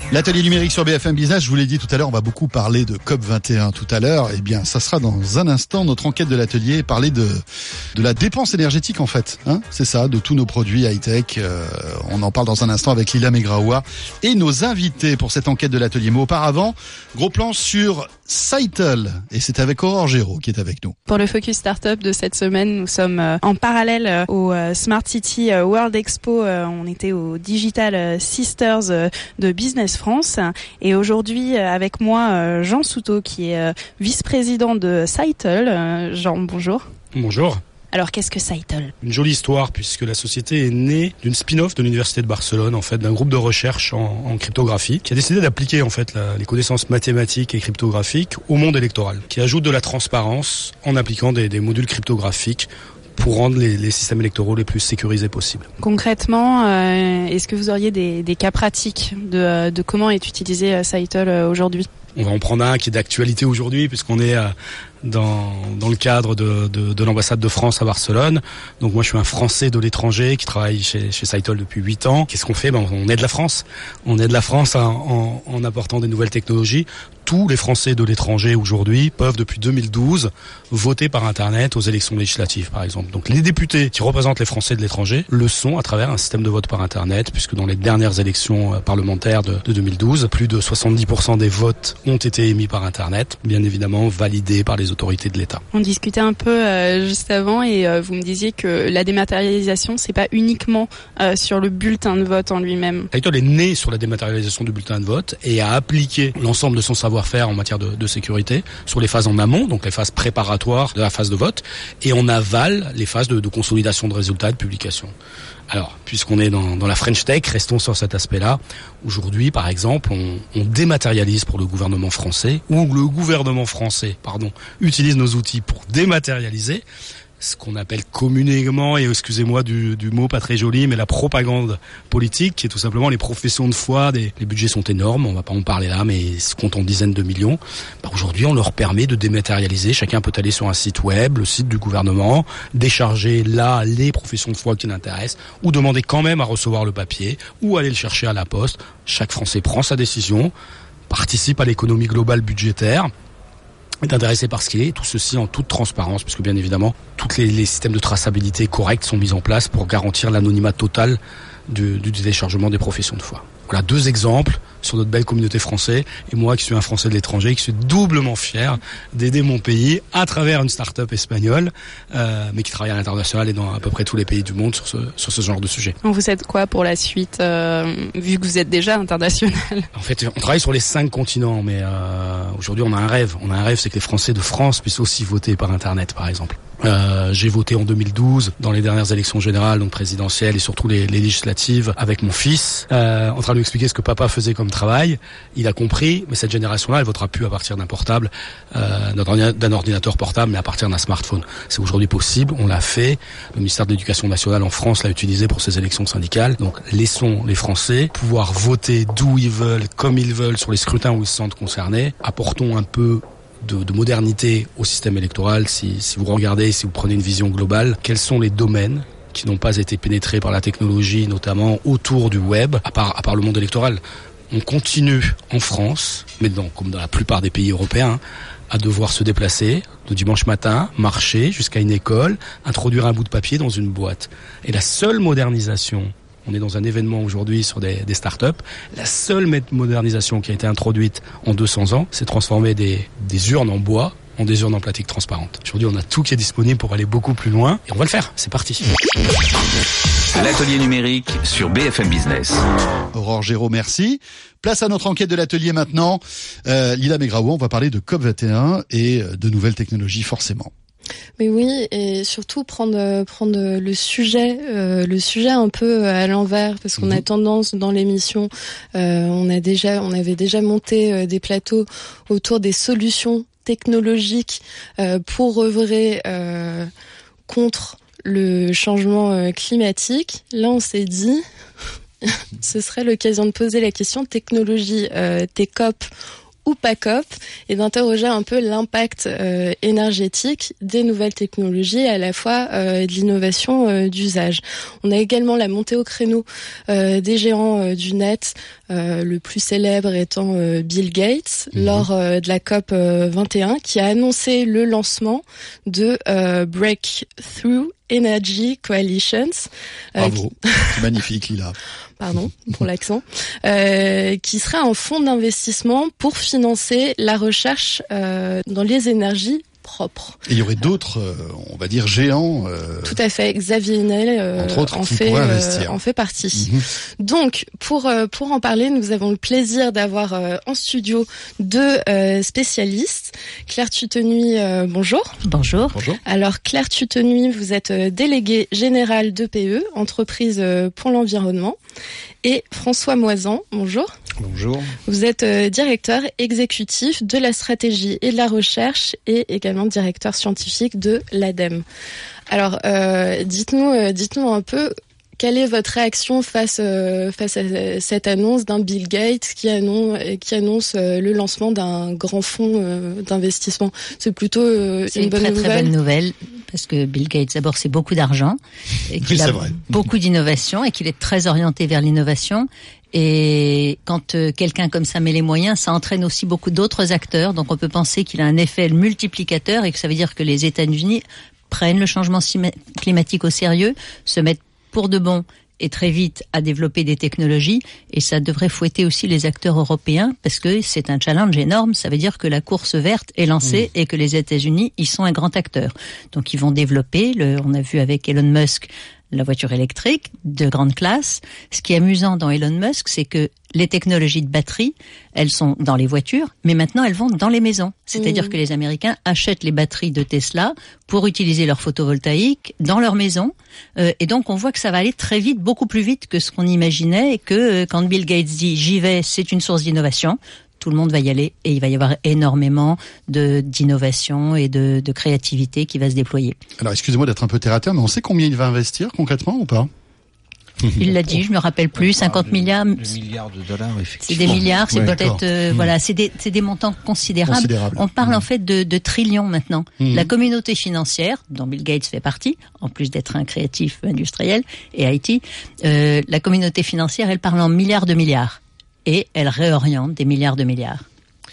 L'atelier numérique sur B F M Business, je vous l'ai dit tout à l'heure, on va beaucoup parler de C O P vingt et un tout à l'heure. Eh bien, ça sera dans un instant notre enquête de l'atelier, parler de de la dépense énergétique en fait. Hein, c'est ça, de tous nos produits high-tech. Euh, on en parle dans un instant avec Lila Megraoua et nos invités pour cette enquête de l'atelier. Mais auparavant, gros plan sur Cytle et c'est avec Aurore Géraud qui est avec nous. Pour le Focus Startup de cette semaine, nous sommes en parallèle au Smart City World Expo. On était au Digital Sisters de Business France. Et aujourd'hui, avec moi, Jean Souto, qui est vice-président de Cytle. Jean, bonjour. Bonjour. Alors, qu'est-ce que Cytle ? Une jolie histoire, puisque la société est née d'une spin-off de l'Université de Barcelone, en fait, d'un groupe de recherche en, en cryptographie, qui a décidé d'appliquer, en fait, la, les connaissances mathématiques et cryptographiques au monde électoral, qui ajoute de la transparence en appliquant des, des modules cryptographiques pour rendre les, les systèmes électoraux les plus sécurisés possibles. Concrètement, euh, est-ce que vous auriez des, des cas pratiques de, de comment est utilisé Cytle aujourd'hui ? On va en prendre un qui est d'actualité aujourd'hui, puisqu'on est euh, dans, dans le cadre de, de, de l'ambassade de France à Barcelone. Donc moi, je suis un Français de l'étranger qui travaille chez, chez Cytle depuis huit ans. Qu'est-ce qu'on fait ? Ben, on aide la France. On aide la France en, en, en apportant des nouvelles technologies. Tous les Français de l'étranger aujourd'hui peuvent depuis deux mille douze voter par Internet aux élections législatives, par exemple. Donc les députés qui représentent les Français de l'étranger le sont à travers un système de vote par Internet, puisque dans les dernières élections parlementaires de, de deux mille douze, plus de soixante-dix pour cent des votes ont été émis par Internet, bien évidemment validés par les autorités de l'État. On discutait un peu euh, juste avant et euh, vous me disiez que la dématérialisation, c'est pas uniquement euh, sur le bulletin de vote en lui-même. Cytle est né sur la dématérialisation du bulletin de vote et a appliqué l'ensemble de son savoir faire en matière de, de sécurité sur les phases en amont, donc les phases préparatoires de la phase de vote, et en aval, les phases de, de consolidation de résultats et de publication. Alors, puisqu'on est dans, dans la French Tech, restons sur cet aspect-là. Aujourd'hui, par exemple, on, on dématérialise pour le gouvernement français, ou le gouvernement français, pardon, utilise nos outils pour dématérialiser ce qu'on appelle communément, et excusez-moi du, du mot pas très joli, mais la propagande politique, qui est tout simplement les professions de foi. Des, les budgets sont énormes, on va pas en parler là, mais ils se comptent en dizaines de millions. Bah aujourd'hui, on leur permet de dématérialiser. Chacun peut aller sur un site web, le site du gouvernement, décharger là les professions de foi qui l'intéressent, ou demander quand même à recevoir le papier, ou aller le chercher à la poste. Chaque Français prend sa décision, participe à l'économie globale budgétaire, est intéressé par ce qu'il est, tout ceci en toute transparence, puisque bien évidemment, tous les, les systèmes de traçabilité corrects sont mis en place pour garantir l'anonymat total du, du déchargement des professions de foi. Voilà deux exemples sur notre belle communauté française, et moi qui suis un Français de l'étranger, qui suis doublement fier d'aider mon pays à travers une start-up espagnole, euh, mais qui travaille à l'international et dans à peu près tous les pays du monde sur ce, sur ce genre de sujet. Vous êtes quoi pour la suite, euh, vu que vous êtes déjà international ? En fait, on travaille sur les cinq continents, mais euh, aujourd'hui on a un rêve. On a un rêve, c'est que les Français de France puissent aussi voter par Internet, par exemple. Euh, j'ai voté en deux mille douze dans les dernières élections générales, donc présidentielles et surtout les, les législatives, avec mon fils, euh, en train de lui expliquer ce que papa faisait comme travail. Il a compris, mais cette génération-là, elle votera plus à partir d'un portable, euh, d'un ordinateur portable, mais à partir d'un smartphone. C'est aujourd'hui possible, on l'a fait. Le ministère de l'Éducation nationale en France l'a utilisé pour ses élections syndicales. Donc laissons les Français pouvoir voter d'où ils veulent, comme ils veulent, sur les scrutins où ils se sentent concernés. Apportons un peu De, de modernité au système électoral. Si, si vous regardez, si vous prenez une vision globale, quels sont les domaines qui n'ont pas été pénétrés par la technologie, notamment autour du web, à part, à part le monde électoral? On continue en France, mais dans, comme dans la plupart des pays européens, à devoir se déplacer le dimanche matin, marcher jusqu'à une école, introduire un bout de papier dans une boîte. Et la seule modernisation, on est dans un événement aujourd'hui sur des, des startups. La seule modernisation qui a été introduite en deux cents ans, c'est transformer des, des urnes en bois en des urnes en plastique transparente. Aujourd'hui, on a tout qui est disponible pour aller beaucoup plus loin et on va le faire. C'est parti. L'atelier numérique sur B F M Business. Aurore Géraud, merci. Place à notre enquête de l'atelier maintenant. Euh, Lila Megraoua, on va parler de C O P vingt et un et de nouvelles technologies forcément. Mais oui, et surtout prendre prendre le sujet euh, le sujet un peu à l'envers, parce qu'on mmh. a tendance dans l'émission, euh, on a déjà on avait déjà monté euh, des plateaux autour des solutions technologiques euh, pour œuvrer euh, contre le changement euh, climatique. Là, on s'est dit ce serait l'occasion de poser la question technologie, euh, T C O P ou PACOP et d'interroger un peu l'impact euh, énergétique des nouvelles technologies et à la fois euh, de l'innovation euh, d'usage. On a également la montée au créneau euh, des géants euh, du net, euh, le plus célèbre étant euh, Bill Gates, mmh. lors euh, de la COP euh, vingt et un, qui a annoncé le lancement de euh, Breakthrough Energy Coalitions. Euh, Bravo, qui... c'est magnifique, Lila. Pardon pour l'accent, euh, qui serait un fonds d'investissement pour financer la recherche euh, dans les énergies propres. Et il y aurait d'autres, euh, on va dire, géants. Euh... Tout à fait. Xavier Niel euh, Entre autres, en, qui fait, euh, en fait partie. Mm-hmm. Donc, pour euh, pour en parler, nous avons le plaisir d'avoir euh, en studio deux euh, spécialistes. Claire Tutenuy, euh, bonjour. Bonjour. Bonjour. Alors, Claire Tutenuy, vous êtes euh, déléguée générale d'E P E, entreprise euh, pour l'environnement. Et François Moisan, bonjour. Bonjour. Vous êtes euh, directeur exécutif de la stratégie et de la recherche et également directeur scientifique de l'ADEME. Alors, euh, dites-nous, euh, dites-nous un peu, quelle est votre réaction face, euh, face à cette annonce d'un Bill Gates qui annonce, qui annonce euh, le lancement d'un grand fonds euh, d'investissement? C'est plutôt euh, c'est une, une bonne très nouvelle. très bonne nouvelle parce que Bill Gates d'abord c'est beaucoup d'argent et qu'il oui, a vrai. beaucoup d'innovation et qu'il est très orienté vers l'innovation. Et quand euh, quelqu'un comme ça met les moyens, ça entraîne aussi beaucoup d'autres acteurs. Donc on peut penser qu'il a un effet multiplicateur et que ça veut dire que les États-Unis prennent le changement climatique au sérieux, se mettent pour de bon et très vite à développer des technologies, et ça devrait fouetter aussi les acteurs européens parce que c'est un challenge énorme. Ça veut dire que la course verte est lancée mmh. et que les États-Unis y sont un grand acteur. Donc ils vont développer, le, on a vu avec Elon Musk, la voiture électrique de grande classe. Ce qui est amusant dans Elon Musk, c'est que les technologies de batterie, elles sont dans les voitures, mais maintenant elles vont dans les maisons. C'est-à-dire mmh. que les Américains achètent les batteries de Tesla pour utiliser leur photovoltaïque dans leur maison. Euh, et donc on voit que ça va aller très vite, beaucoup plus vite que ce qu'on imaginait, et que euh, quand Bill Gates dit « j'y vais, c'est une source d'innovation », tout le monde va y aller et il va y avoir énormément de d'innovation et de, de créativité qui va se déployer. Alors excusez-moi d'être un peu terre à terre, mais on sait combien il va investir concrètement ou pas? Il l'a dit, je me rappelle plus, cinquante milliards. Des milliards de dollars, effectivement. C'est des milliards, c'est ouais, peut-être, euh, mmh. voilà, c'est des, c'est des montants considérables. Considérable. On parle mmh. en fait de, de trillions maintenant. Mmh. La communauté financière, dont Bill Gates fait partie, en plus d'être un créatif industriel et I T, euh, la communauté financière, elle parle en milliards de milliards. Et elle réoriente des milliards de milliards.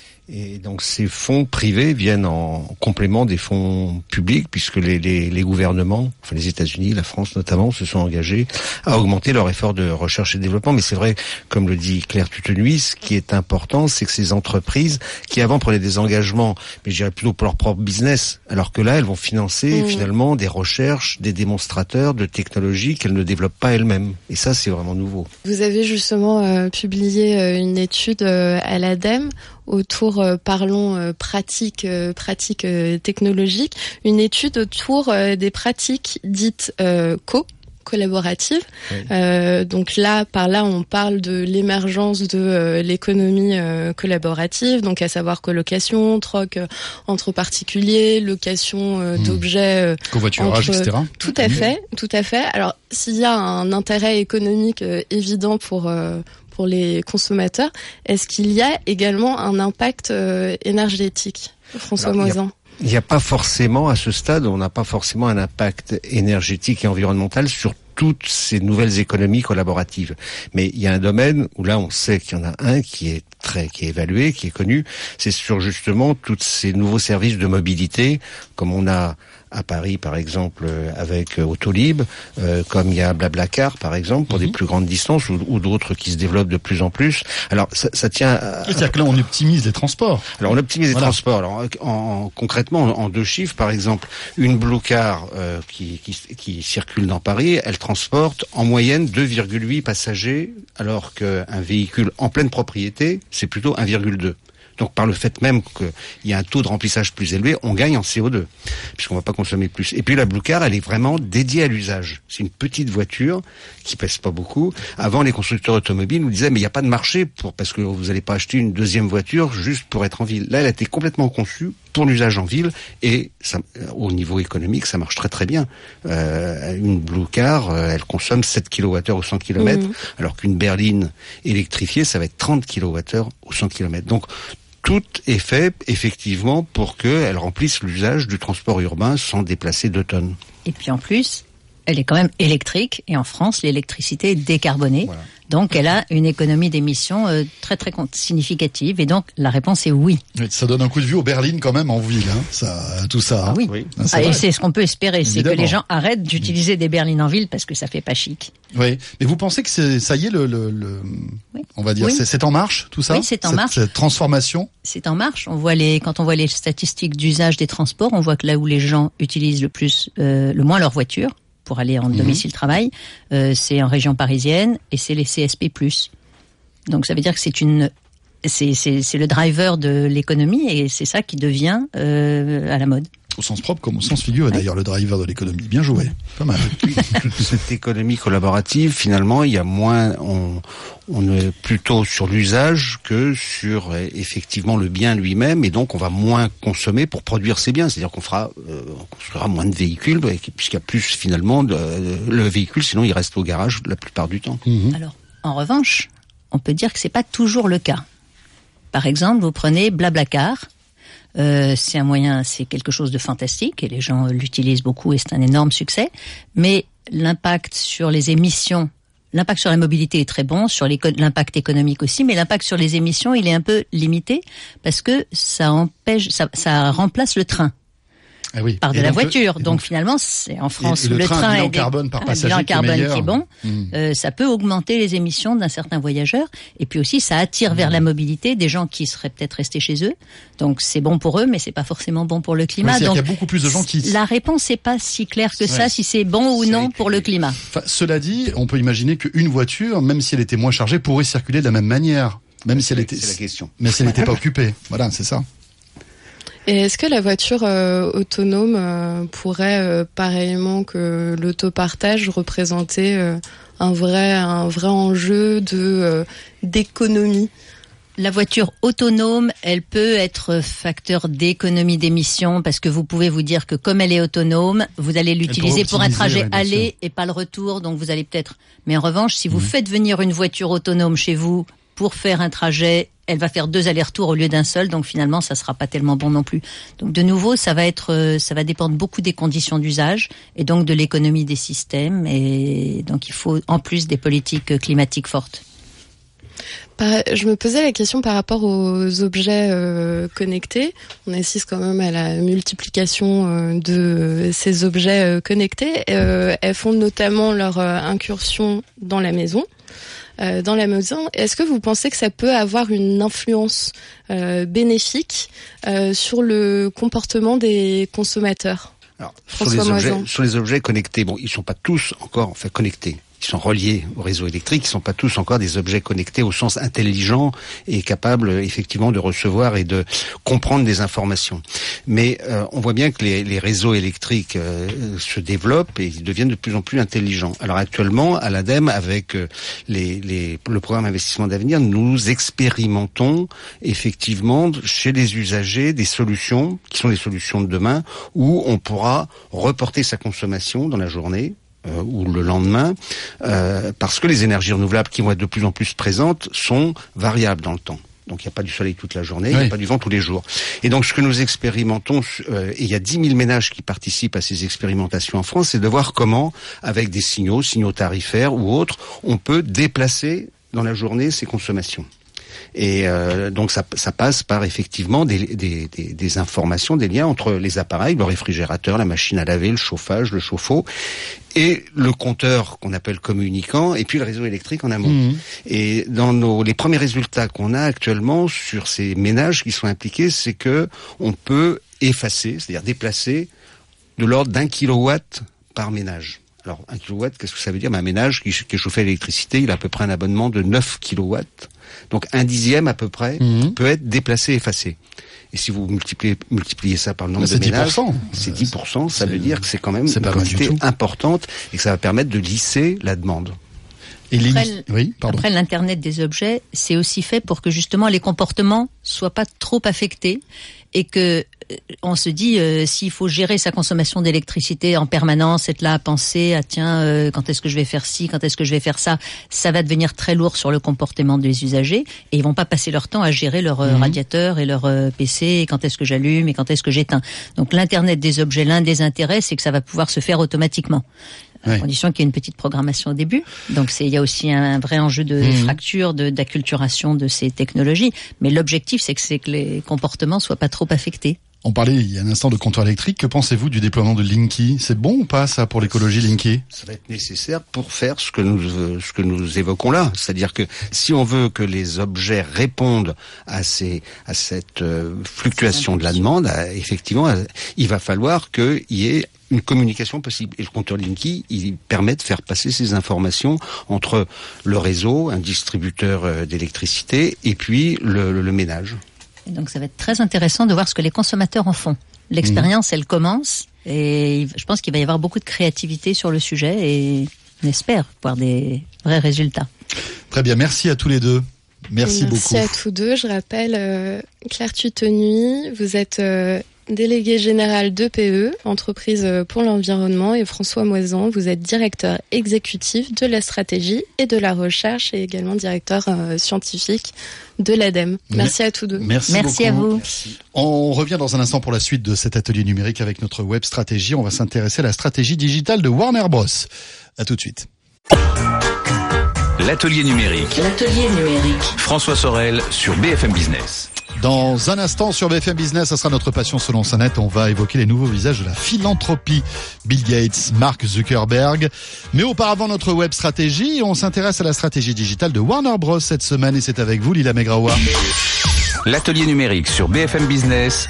Et donc ces fonds privés viennent en complément des fonds publics, puisque les, les, les gouvernements, enfin les États-Unis, la France notamment, se sont engagés à augmenter leur effort de recherche et développement. Mais c'est vrai, comme le dit Claire Tutenuy, ce qui est important, c'est que ces entreprises, qui avant prenaient des engagements, mais je dirais plutôt pour leur propre business, alors que là, elles vont financer mmh. finalement des recherches, des démonstrateurs de technologies qu'elles ne développent pas elles-mêmes. Et ça, c'est vraiment nouveau. Vous avez justement euh, publié euh, une étude euh, à l'ADEME autour, euh, parlons euh, pratiques, euh, pratiques euh, technologiques, une étude autour euh, des pratiques dites euh, co collaborative. Oui. Euh, donc là, par là, on parle de l'émergence de euh, l'économie euh, collaborative, donc à savoir colocation, troc euh, entre particuliers, location euh, mmh. d'objets, euh, covoiturage, entre... et cetera. Tout à fait, tout à fait. Alors, s'il y a un intérêt économique euh, évident pour euh, pour les consommateurs, est-ce qu'il y a également un impact euh, énergétique, François Moisan? Il n'y a pas forcément, à ce stade, on n'a pas forcément un impact énergétique et environnemental sur toutes ces nouvelles économies collaboratives. Mais il y a un domaine où là, on sait qu'il y en a un qui est très, qui est évalué, qui est connu. C'est sur justement tous ces nouveaux services de mobilité, comme on a à Paris, par exemple, avec Autolib, euh, comme il y a Blablacar, par exemple, pour mmh. des plus grandes distances, ou, ou d'autres qui se développent de plus en plus. Alors, ça, ça tient à... C'est-à-dire que là, on optimise les transports. Alors, on optimise voilà. les transports. Alors, en, en, concrètement, en, en deux chiffres, par exemple, une Blue Car euh, qui, qui, qui circule dans Paris, elle transporte en moyenne deux virgule huit passagers, alors qu'un véhicule en pleine propriété, c'est plutôt un virgule deux. Donc par le fait même qu'il y a un taux de remplissage plus élevé, on gagne en C O deux, puisqu'on va pas consommer plus. Et puis la Blue Car, elle est vraiment dédiée à l'usage. C'est une petite voiture qui pèse pas beaucoup. Avant, les constructeurs automobiles nous disaient mais il n'y a pas de marché pour parce que vous n'allez pas acheter une deuxième voiture juste pour être en ville. Là, elle a été complètement conçue pour l'usage en ville et ça, au niveau économique, ça marche très très bien. Euh, une Blue Car, euh, elle consomme sept kilowattheures au cent kilomètres, mmh. alors qu'une berline électrifiée, ça va être trente kilowattheures au cent kilomètres. Donc tout est fait effectivement pour qu'elle remplisse l'usage du transport urbain sans déplacer deux tonnes. Et puis en plus, elle est quand même électrique, et en France, l'électricité est décarbonée. Voilà. Donc, elle a une économie d'émissions euh, très très significative. Et donc, la réponse est oui. Ça donne un coup de vue aux berlines quand même en ville, hein, ça, tout ça. Ah oui. oui. Ah, c'est ah, et c'est ce qu'on peut espérer, Évidemment. c'est que les gens arrêtent d'utiliser des berlines en ville parce que ça fait pas chic. Oui, mais vous pensez que c'est, ça y est, le, le, le oui. on va dire, oui. c'est, c'est en marche tout ça. Oui, c'est en cette, marche. Cette transformation. C'est en marche. On voit les, quand on voit les statistiques d'usage des transports, on voit que là où les gens utilisent le plus, euh, le moins leur voiture pour aller en mmh. domicile travail, euh, c'est en région parisienne et c'est les C S P plus. Donc ça veut dire que c'est une, c'est, c'est, c'est le driver de l'économie et c'est ça qui devient euh, à la mode. Au sens propre comme au sens figuré, ouais. D'ailleurs, le driver de l'économie. Bien joué. Pas mal. Cette économie collaborative, finalement, il y a moins, on, on est plutôt sur l'usage que sur, effectivement, le bien lui-même, et donc on va moins consommer pour produire ces biens. C'est-à-dire qu'on fera, euh, on construira moins de véhicules, puisqu'il y a plus, finalement, de, le véhicule, sinon il reste au garage la plupart du temps. Mmh. Alors, en revanche, on peut dire que c'est pas toujours le cas. Par exemple, vous prenez Blablacar. Euh, c'est un moyen, c'est quelque chose de fantastique et les gens l'utilisent beaucoup et c'est un énorme succès. Mais l'impact sur les émissions, l'impact sur la mobilité est très bon, sur l'impact économique aussi, mais l'impact sur les émissions, il est un peu limité parce que ça empêche, ça, ça remplace le train. Ah oui. Par de et la donc, voiture. Donc, donc finalement, c'est en France et, et où le, le train, train bilan est des, carbone par passager un bilan carbone qui est, qui est bon. Mmh. Euh, ça peut augmenter les émissions d'un certain voyageur. Et puis aussi, ça attire mmh. vers la mobilité des gens qui seraient peut-être restés chez eux. Donc c'est bon pour eux, mais c'est pas forcément bon pour le climat. Ouais, donc il y a beaucoup plus de gens qui. La réponse n'est pas si claire que ouais. ça, si c'est bon ou c'est non pour le climat. Enfin, cela dit, on peut imaginer qu'une voiture, même si elle était moins chargée, pourrait circuler de la même manière, même si elle était. C'est la question. Mais si elle n'était pas occupée. Voilà, c'est ça. Et est-ce que la voiture euh, autonome euh, pourrait, euh, pareillement que l'autopartage, représenter euh, un vrai un vrai enjeu de euh, d'économie? La voiture autonome, elle peut être facteur d'économie d'émissions parce que vous pouvez vous dire que comme elle est autonome, vous allez l'utiliser pour un trajet ouais, aller et pas le retour, donc vous allez peut-être. Mais en revanche, si vous mmh. faites venir une voiture autonome chez vous pour faire un trajet, elle va faire deux allers-retours au lieu d'un seul, donc finalement ça sera pas tellement bon non plus. Donc de nouveau, ça va être, ça va dépendre beaucoup des conditions d'usage et donc de l'économie des systèmes, et donc il faut en plus des politiques climatiques fortes. Je me posais la question par rapport aux objets euh, connectés. On assiste quand même à la multiplication euh, de ces objets euh, connectés. Euh, elles font notamment leur euh, incursion dans la maison. Euh, dans la maison, est-ce que vous pensez que ça peut avoir une influence euh, bénéfique euh, sur le comportement des consommateurs? Alors, sur les, objets, sur les objets connectés, bon, ils sont pas tous encore en fait connectés. Ils sont reliés au réseau électrique, ils sont pas tous encore des objets connectés au sens intelligent et capables effectivement de recevoir et de comprendre des informations. Mais euh, on voit bien que les, les réseaux électriques euh, se développent et ils deviennent de plus en plus intelligents. Alors actuellement, à l'ADEME, avec euh, les, les, le programme Investissement d'avenir, nous expérimentons effectivement chez les usagers des solutions qui sont des solutions de demain où on pourra reporter sa consommation dans la journée. Euh, ou le lendemain, euh, parce que les énergies renouvelables qui vont être de plus en plus présentes sont variables dans le temps. Donc il n'y a pas du soleil toute la journée, il oui. n'y a pas du vent tous les jours. Et donc ce que nous expérimentons, euh, et il y a dix mille ménages qui participent à ces expérimentations en France, c'est de voir comment, avec des signaux, signaux tarifaires ou autres, on peut déplacer dans la journée ces consommations. Et euh, donc ça, ça passe par effectivement des, des, des, des informations, des liens entre les appareils, le réfrigérateur, la machine à laver, le chauffage, le chauffe-eau, et le compteur qu'on appelle communicant, et puis le réseau électrique en amont. Mmh. Et dans nos, les premiers résultats qu'on a actuellement sur ces ménages qui sont impliqués, c'est que on peut effacer, c'est-à-dire déplacer de l'ordre d'un kilowatt par ménage. Alors, un kilowatt, qu'est-ce que ça veut dire? Un ménage qui, qui est chauffé à l'électricité, il a à peu près un abonnement de neuf kilowatts. Donc, un dixième à peu près mmh. peut être déplacé, effacé. Et si vous multipliez, multipliez ça par le nombre c'est de ménages, dix pour cent. C'est dix pour cent. Ça c'est, veut dire que c'est quand même c'est une quantité importante et que ça va permettre de lisser la demande. Et Après, l'in- oui, pardon. Après, l'Internet des objets, c'est aussi fait pour que justement les comportements soient pas trop affectés et que euh, on se dit euh, s'il faut gérer sa consommation d'électricité en permanence, être là à penser à tiens euh, quand est-ce que je vais faire ci, quand est-ce que je vais faire ça, ça va devenir très lourd sur le comportement des usagers et ils vont pas passer leur temps à gérer leur euh, Mhm. radiateur et leur euh, P C et quand est-ce que j'allume et quand est-ce que j'éteins. Donc l'Internet des objets, l'un des intérêts, c'est que ça va pouvoir se faire automatiquement. À Ouais. condition qu'il y ait une petite programmation au début. Donc c'est, il y a aussi un, un vrai enjeu de Mhm. fracture, de, d'acculturation de ces technologies. Mais l'objectif, c'est que, c'est que les comportements soient pas trop affectés. On parlait il y a un instant de compteur électrique. Que pensez-vous du déploiement de Linky? C'est bon ou pas ça pour l'écologie, Linky? Ça va être nécessaire pour faire ce que nous euh, ce que nous évoquons là, c'est-à-dire que si on veut que les objets répondent à ces à cette euh, fluctuation de la demande, à- effectivement, à- il va falloir qu'il y ait une communication possible. Et le compteur Linky, il permet de faire passer ces informations entre le réseau, un distributeur euh, d'électricité, et puis le, le, le ménage. Et donc ça va être très intéressant de voir ce que les consommateurs en font. L'expérience, elle commence et je pense qu'il va y avoir beaucoup de créativité sur le sujet et on espère voir des vrais résultats. Très bien, merci à tous les deux. Merci, Merci beaucoup. à tous deux. Je rappelle, euh, Claire Tutenuy, vous êtes euh, déléguée générale d'E P E, entreprise pour l'environnement, et François Moisan, vous êtes directeur exécutif de la stratégie et de la recherche et également directeur euh, scientifique de l'ADEME. Merci à tous deux. Merci, Merci à beaucoup. vous. Merci. On revient dans un instant pour la suite de cet atelier numérique avec notre web stratégie. On va s'intéresser à la stratégie digitale de Warner Bros. À tout de suite. L'atelier numérique. L'atelier numérique. François Sorel sur B F M Business. Dans un instant sur B F M Business, ça sera notre passion selon Sanette. On va évoquer les nouveaux visages de la philanthropie. Bill Gates, Mark Zuckerberg. Mais auparavant, notre web stratégie. On s'intéresse à la stratégie digitale de Warner Bros. Cette semaine et c'est avec vous, Lila Megraoua. L'atelier numérique sur B F M Business.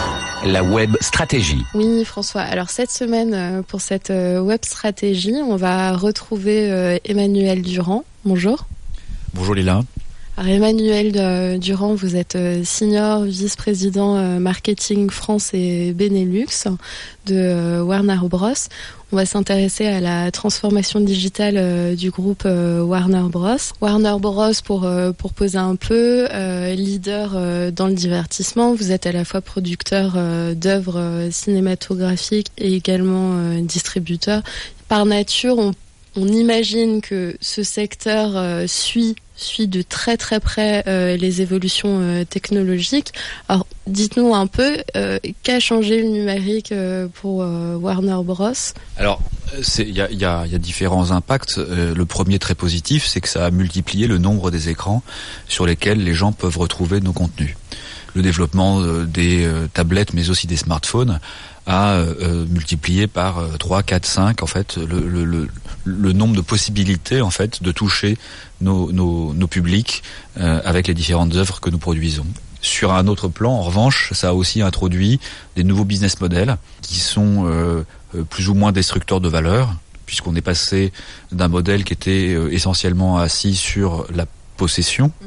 La web stratégie. Oui, François. Alors cette semaine, euh, pour cette euh, web stratégie, on va retrouver euh, Emmanuel Durand. Bonjour. Bonjour Lila. Alors Emmanuel euh, Durand, vous êtes euh, senior vice-président euh, marketing France et Benelux de euh, Warner Bros. On va s'intéresser à la transformation digitale euh, du groupe euh, Warner Bros. Warner Bros, pour euh, pour poser un peu, euh, leader euh, dans le divertissement. Vous êtes à la fois producteur euh, d'œuvres euh, cinématographiques et également euh, distributeur. Par nature, on on imagine que ce secteur euh, suit suit de très très près euh, les évolutions euh, technologiques. Alors, dites-nous un peu euh, qu'a changé le numérique euh, pour euh, Warner Bros. Alors, il y a, y, a, y a différents impacts. Euh, le premier très positif, c'est que ça a multiplié le nombre des écrans sur lesquels les gens peuvent retrouver nos contenus. Le développement euh, des euh, tablettes, mais aussi des smartphones, a euh, multiplié par euh, trois, quatre, cinq en fait le, le, le, le nombre de possibilités en fait de toucher nos, nos, nos publics euh, avec les différentes œuvres que nous produisons. Sur un autre plan, en revanche, ça a aussi introduit des nouveaux business models qui sont euh, plus ou moins destructeurs de valeur, puisqu'on est passé d'un modèle qui était euh, essentiellement assis sur la possession mmh.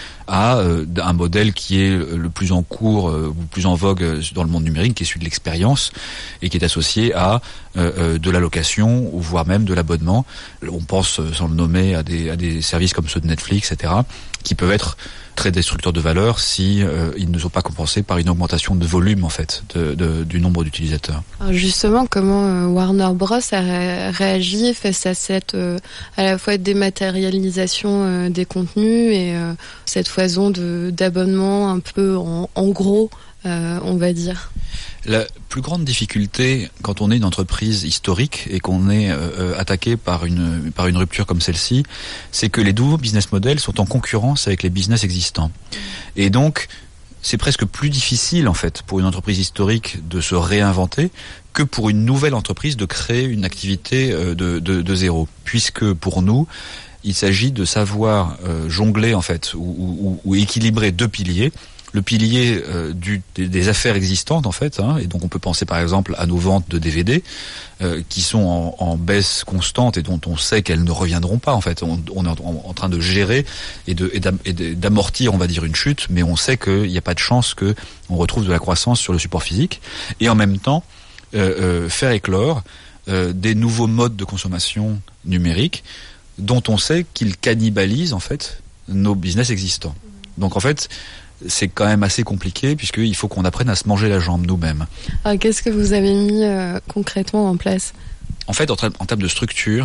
à euh, un modèle qui est le plus en cours euh, ou plus en vogue euh, dans le monde numérique, qui est celui de l'expérience et qui est associé à euh, euh, de la location ou voire même de l'abonnement. On pense, euh, sans le nommer, à des, à des services comme ceux de Netflix, et cetera, qui peuvent être très destructeurs de valeur si euh, ils ne sont pas compensés par une augmentation de volume en fait de, de, du nombre d'utilisateurs. Alors justement, comment euh, Warner Bros a ré- réagi face à cette euh, à la fois dématérialisation euh, des contenus et euh, cette foison de d'abonnements un peu en, en gros, euh, on va dire. La plus grande difficulté quand on est une entreprise historique et qu'on est euh, attaqué par une par une rupture comme celle-ci, c'est que les nouveaux business models sont en concurrence avec les business existants. Et donc, c'est presque plus difficile en fait pour une entreprise historique de se réinventer que pour une nouvelle entreprise de créer une activité euh, de, de, de zéro. Puisque pour nous, il s'agit de savoir euh, jongler en fait ou, ou, ou équilibrer deux piliers. Le pilier euh, du, des, des affaires existantes en fait, hein, et donc on peut penser par exemple à nos ventes de D V D euh, qui sont en, en baisse constante et dont on sait qu'elles ne reviendront pas en fait. On, on est en, en train de gérer et, de, et, et d'amortir, on va dire, une chute, mais on sait qu'il n'y a pas de chance que on retrouve de la croissance sur le support physique. Et en même temps, euh, euh, faire éclore euh, des nouveaux modes de consommation numérique dont on sait qu'ils cannibalisent en fait nos business existants. Donc en fait, c'est quand même assez compliqué puisqu'il faut qu'on apprenne à se manger la jambe nous-mêmes. Alors, qu'est-ce que vous avez mis euh, concrètement en place ? En fait, en, tra- en termes de structure,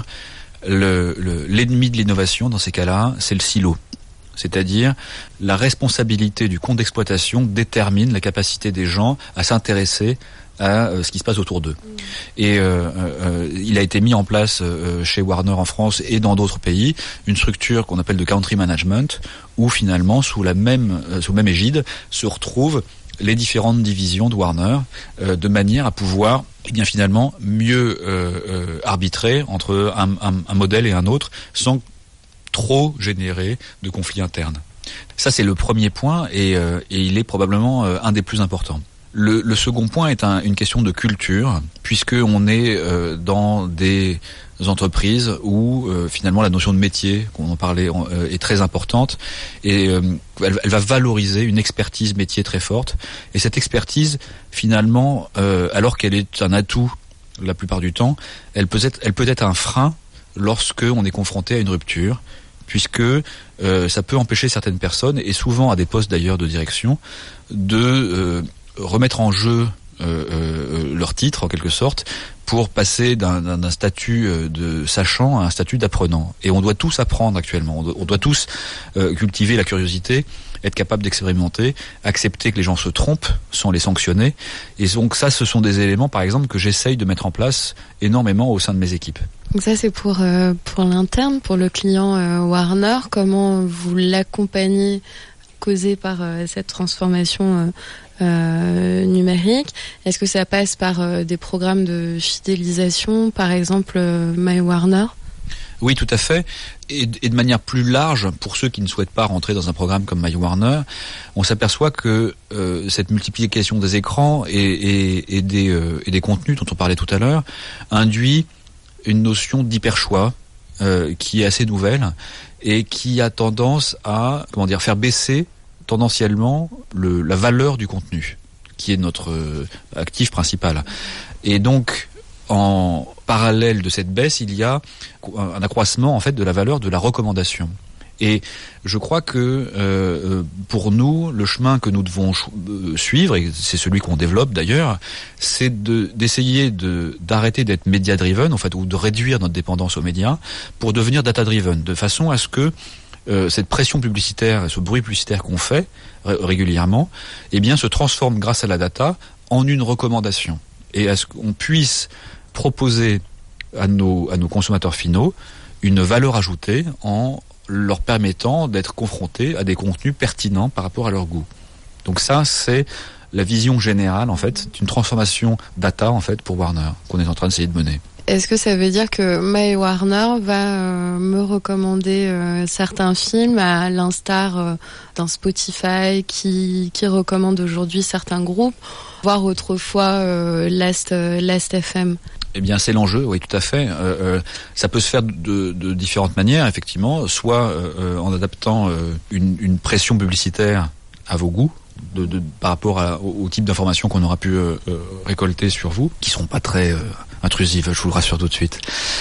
le, le, l'ennemi de l'innovation dans ces cas-là, c'est le silo. C'est-à-dire, la responsabilité du compte d'exploitation détermine la capacité des gens à s'intéresser à euh, ce qui se passe autour d'eux. Et euh, euh, il a été mis en place euh, chez Warner en France et dans d'autres pays une structure qu'on appelle de country management, où finalement, sous la même, euh, sous la même égide, se retrouvent les différentes divisions de Warner, euh, de manière à pouvoir, eh bien finalement, mieux euh, euh, arbitrer entre un, un, un modèle et un autre, sans trop générer de conflits internes. Ça, c'est le premier point, et, euh, et il est probablement euh, un des plus importants. Le, le second point est un, une question de culture, puisque on est euh, dans des entreprises où euh, finalement la notion de métier, qu'on en parlait, euh, est très importante, et euh, elle, elle va valoriser une expertise métier très forte. Et cette expertise, finalement, euh, alors qu'elle est un atout la plupart du temps, elle peut être, elle peut être un frein lorsque on est confronté à une rupture, puisque euh, ça peut empêcher certaines personnes, et souvent à des postes d'ailleurs de direction, de euh, remettre en jeu euh, euh, leur titre en quelque sorte pour passer d'un, d'un, d'un statut de sachant à un statut d'apprenant. Et on doit tous apprendre actuellement, on doit, on doit tous euh, cultiver la curiosité, être capable d'expérimenter, accepter que les gens se trompent sans les sanctionner. Et donc ça, ce sont des éléments par exemple que j'essaye de mettre en place énormément au sein de mes équipes. Donc ça c'est pour euh, pour l'interne, pour le client euh, Warner. Comment vous l'accompagnez, causé par euh, cette transformation euh, euh, numérique? Est-ce que ça passe par euh, des programmes de fidélisation, par exemple euh, My Warner? Oui, tout à fait. Et, et de manière plus large, pour ceux qui ne souhaitent pas rentrer dans un programme comme My Warner, on s'aperçoit que euh, cette multiplication des écrans et, et, et, des, euh, et des contenus dont on parlait tout à l'heure induit une notion d'hyper-choix euh, qui est assez nouvelle et qui a tendance à comment dire faire baisser tendanciellement le, la valeur du contenu, qui est notre euh, actif principal. Et donc, en parallèle de cette baisse, il y a un accroissement en fait de la valeur de la recommandation. Et je crois que euh, pour nous, le chemin que nous devons suivre, et c'est celui qu'on développe d'ailleurs, c'est de, d'essayer de, d'arrêter d'être média-driven, en fait, ou de réduire notre dépendance aux médias, pour devenir data-driven, de façon à ce que euh, cette pression publicitaire et ce bruit publicitaire qu'on fait ré- régulièrement, eh bien, se transforme grâce à la data en une recommandation, et à ce qu'on puisse proposer à nos, à nos consommateurs finaux une valeur ajoutée en leur permettant d'être confrontés à des contenus pertinents par rapport à leur goût. Donc ça, c'est la vision générale, en fait, d'une transformation data, en fait, pour Warner, qu'on est en train d'essayer de mener. Est-ce que ça veut dire que My Warner va euh, me recommander euh, certains films à l'instar euh, d'un Spotify qui, qui recommande aujourd'hui certains groupes, voire autrefois euh, Last, euh, Last F M? Eh bien, c'est l'enjeu, oui, tout à fait. Euh, euh, ça peut se faire de, de différentes manières, effectivement, soit euh, en adaptant euh, une, une pression publicitaire à vos goûts, de, de, par rapport à, au, au type d'informations qu'on aura pu euh, euh, récolter sur vous, qui seront pas très euh, intrusives, je vous le rassure tout de suite.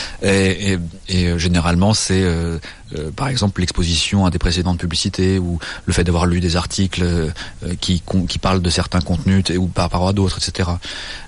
Et, et, et euh, généralement, c'est euh, euh, par exemple l'exposition à des précédentes publicités, ou le fait d'avoir lu des articles euh, qui, qui parlent de certains contenus ou par rapport à d'autres, et cetera.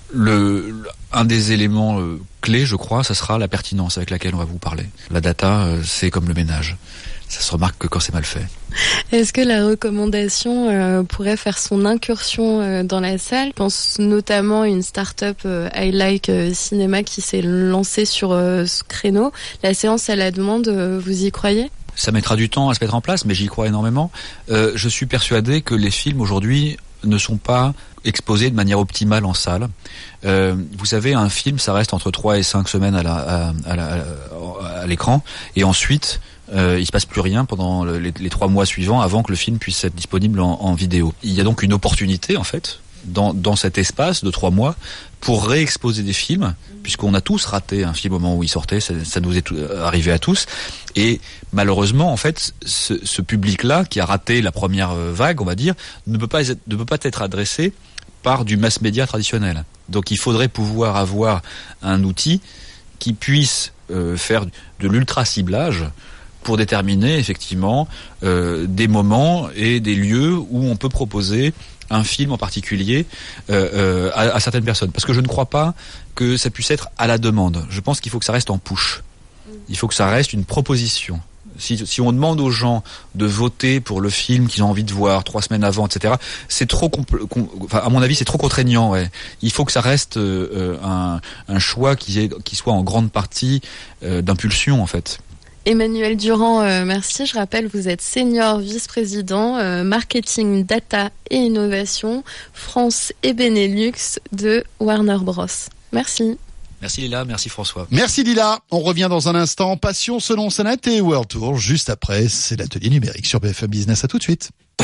Le, le, un des éléments euh, clés, je crois, ça sera la pertinence avec laquelle on va vous parler. La data, euh, c'est comme le ménage. Ça se remarque que quand c'est mal fait. Est-ce que la recommandation euh, pourrait faire son incursion euh, dans la salle? Je pense notamment à une start-up euh, I Like euh, Cinéma qui s'est lancée sur euh, ce créneau. La séance à la demande, euh, vous y croyez? Ça mettra du temps à se mettre en place, mais j'y crois énormément. Euh, je suis persuadé que les films aujourd'hui ne sont pas exposés de manière optimale en salle. Euh, vous savez, un film, ça reste entre trois et cinq semaines à, la, à, à, la, à l'écran, et ensuite euh, il se passe plus rien pendant les, les trois mois suivants avant que le film puisse être disponible en, en vidéo. Il y a donc une opportunité, en fait, dans, dans cet espace de trois mois pour réexposer des films, puisqu'on a tous raté un film au moment où il sortait, ça, ça nous est tout, arrivé à tous, et malheureusement, en fait, ce, ce public-là, qui a raté la première vague, on va dire, ne peut pas, ne peut pas être adressé par du mass média traditionnel. Donc il faudrait pouvoir avoir un outil qui puisse euh, faire de l'ultra ciblage pour déterminer effectivement euh, des moments et des lieux où on peut proposer un film en particulier euh, euh, à, à certaines personnes. Parce que je ne crois pas que ça puisse être à la demande. Je pense qu'il faut que ça reste en push. Il faut que ça reste une proposition. Si, si on demande aux gens de voter pour le film qu'ils ont envie de voir trois semaines avant, et cetera, c'est trop, compl- com- enfin, à mon avis, c'est trop contraignant. Ouais. Il faut que ça reste euh, un, un choix qui, est, qui soit en grande partie euh, d'impulsion, en fait. Emmanuel Durand, euh, merci. Je rappelle, vous êtes senior vice-président euh, marketing, data et innovation France et Benelux de Warner Bros. Merci. Merci Lila, merci François. Merci Lila. On revient dans un instant. Passion selon Sanat et World Tour. Juste après, c'est l'atelier numérique sur B F M Business. À tout de suite.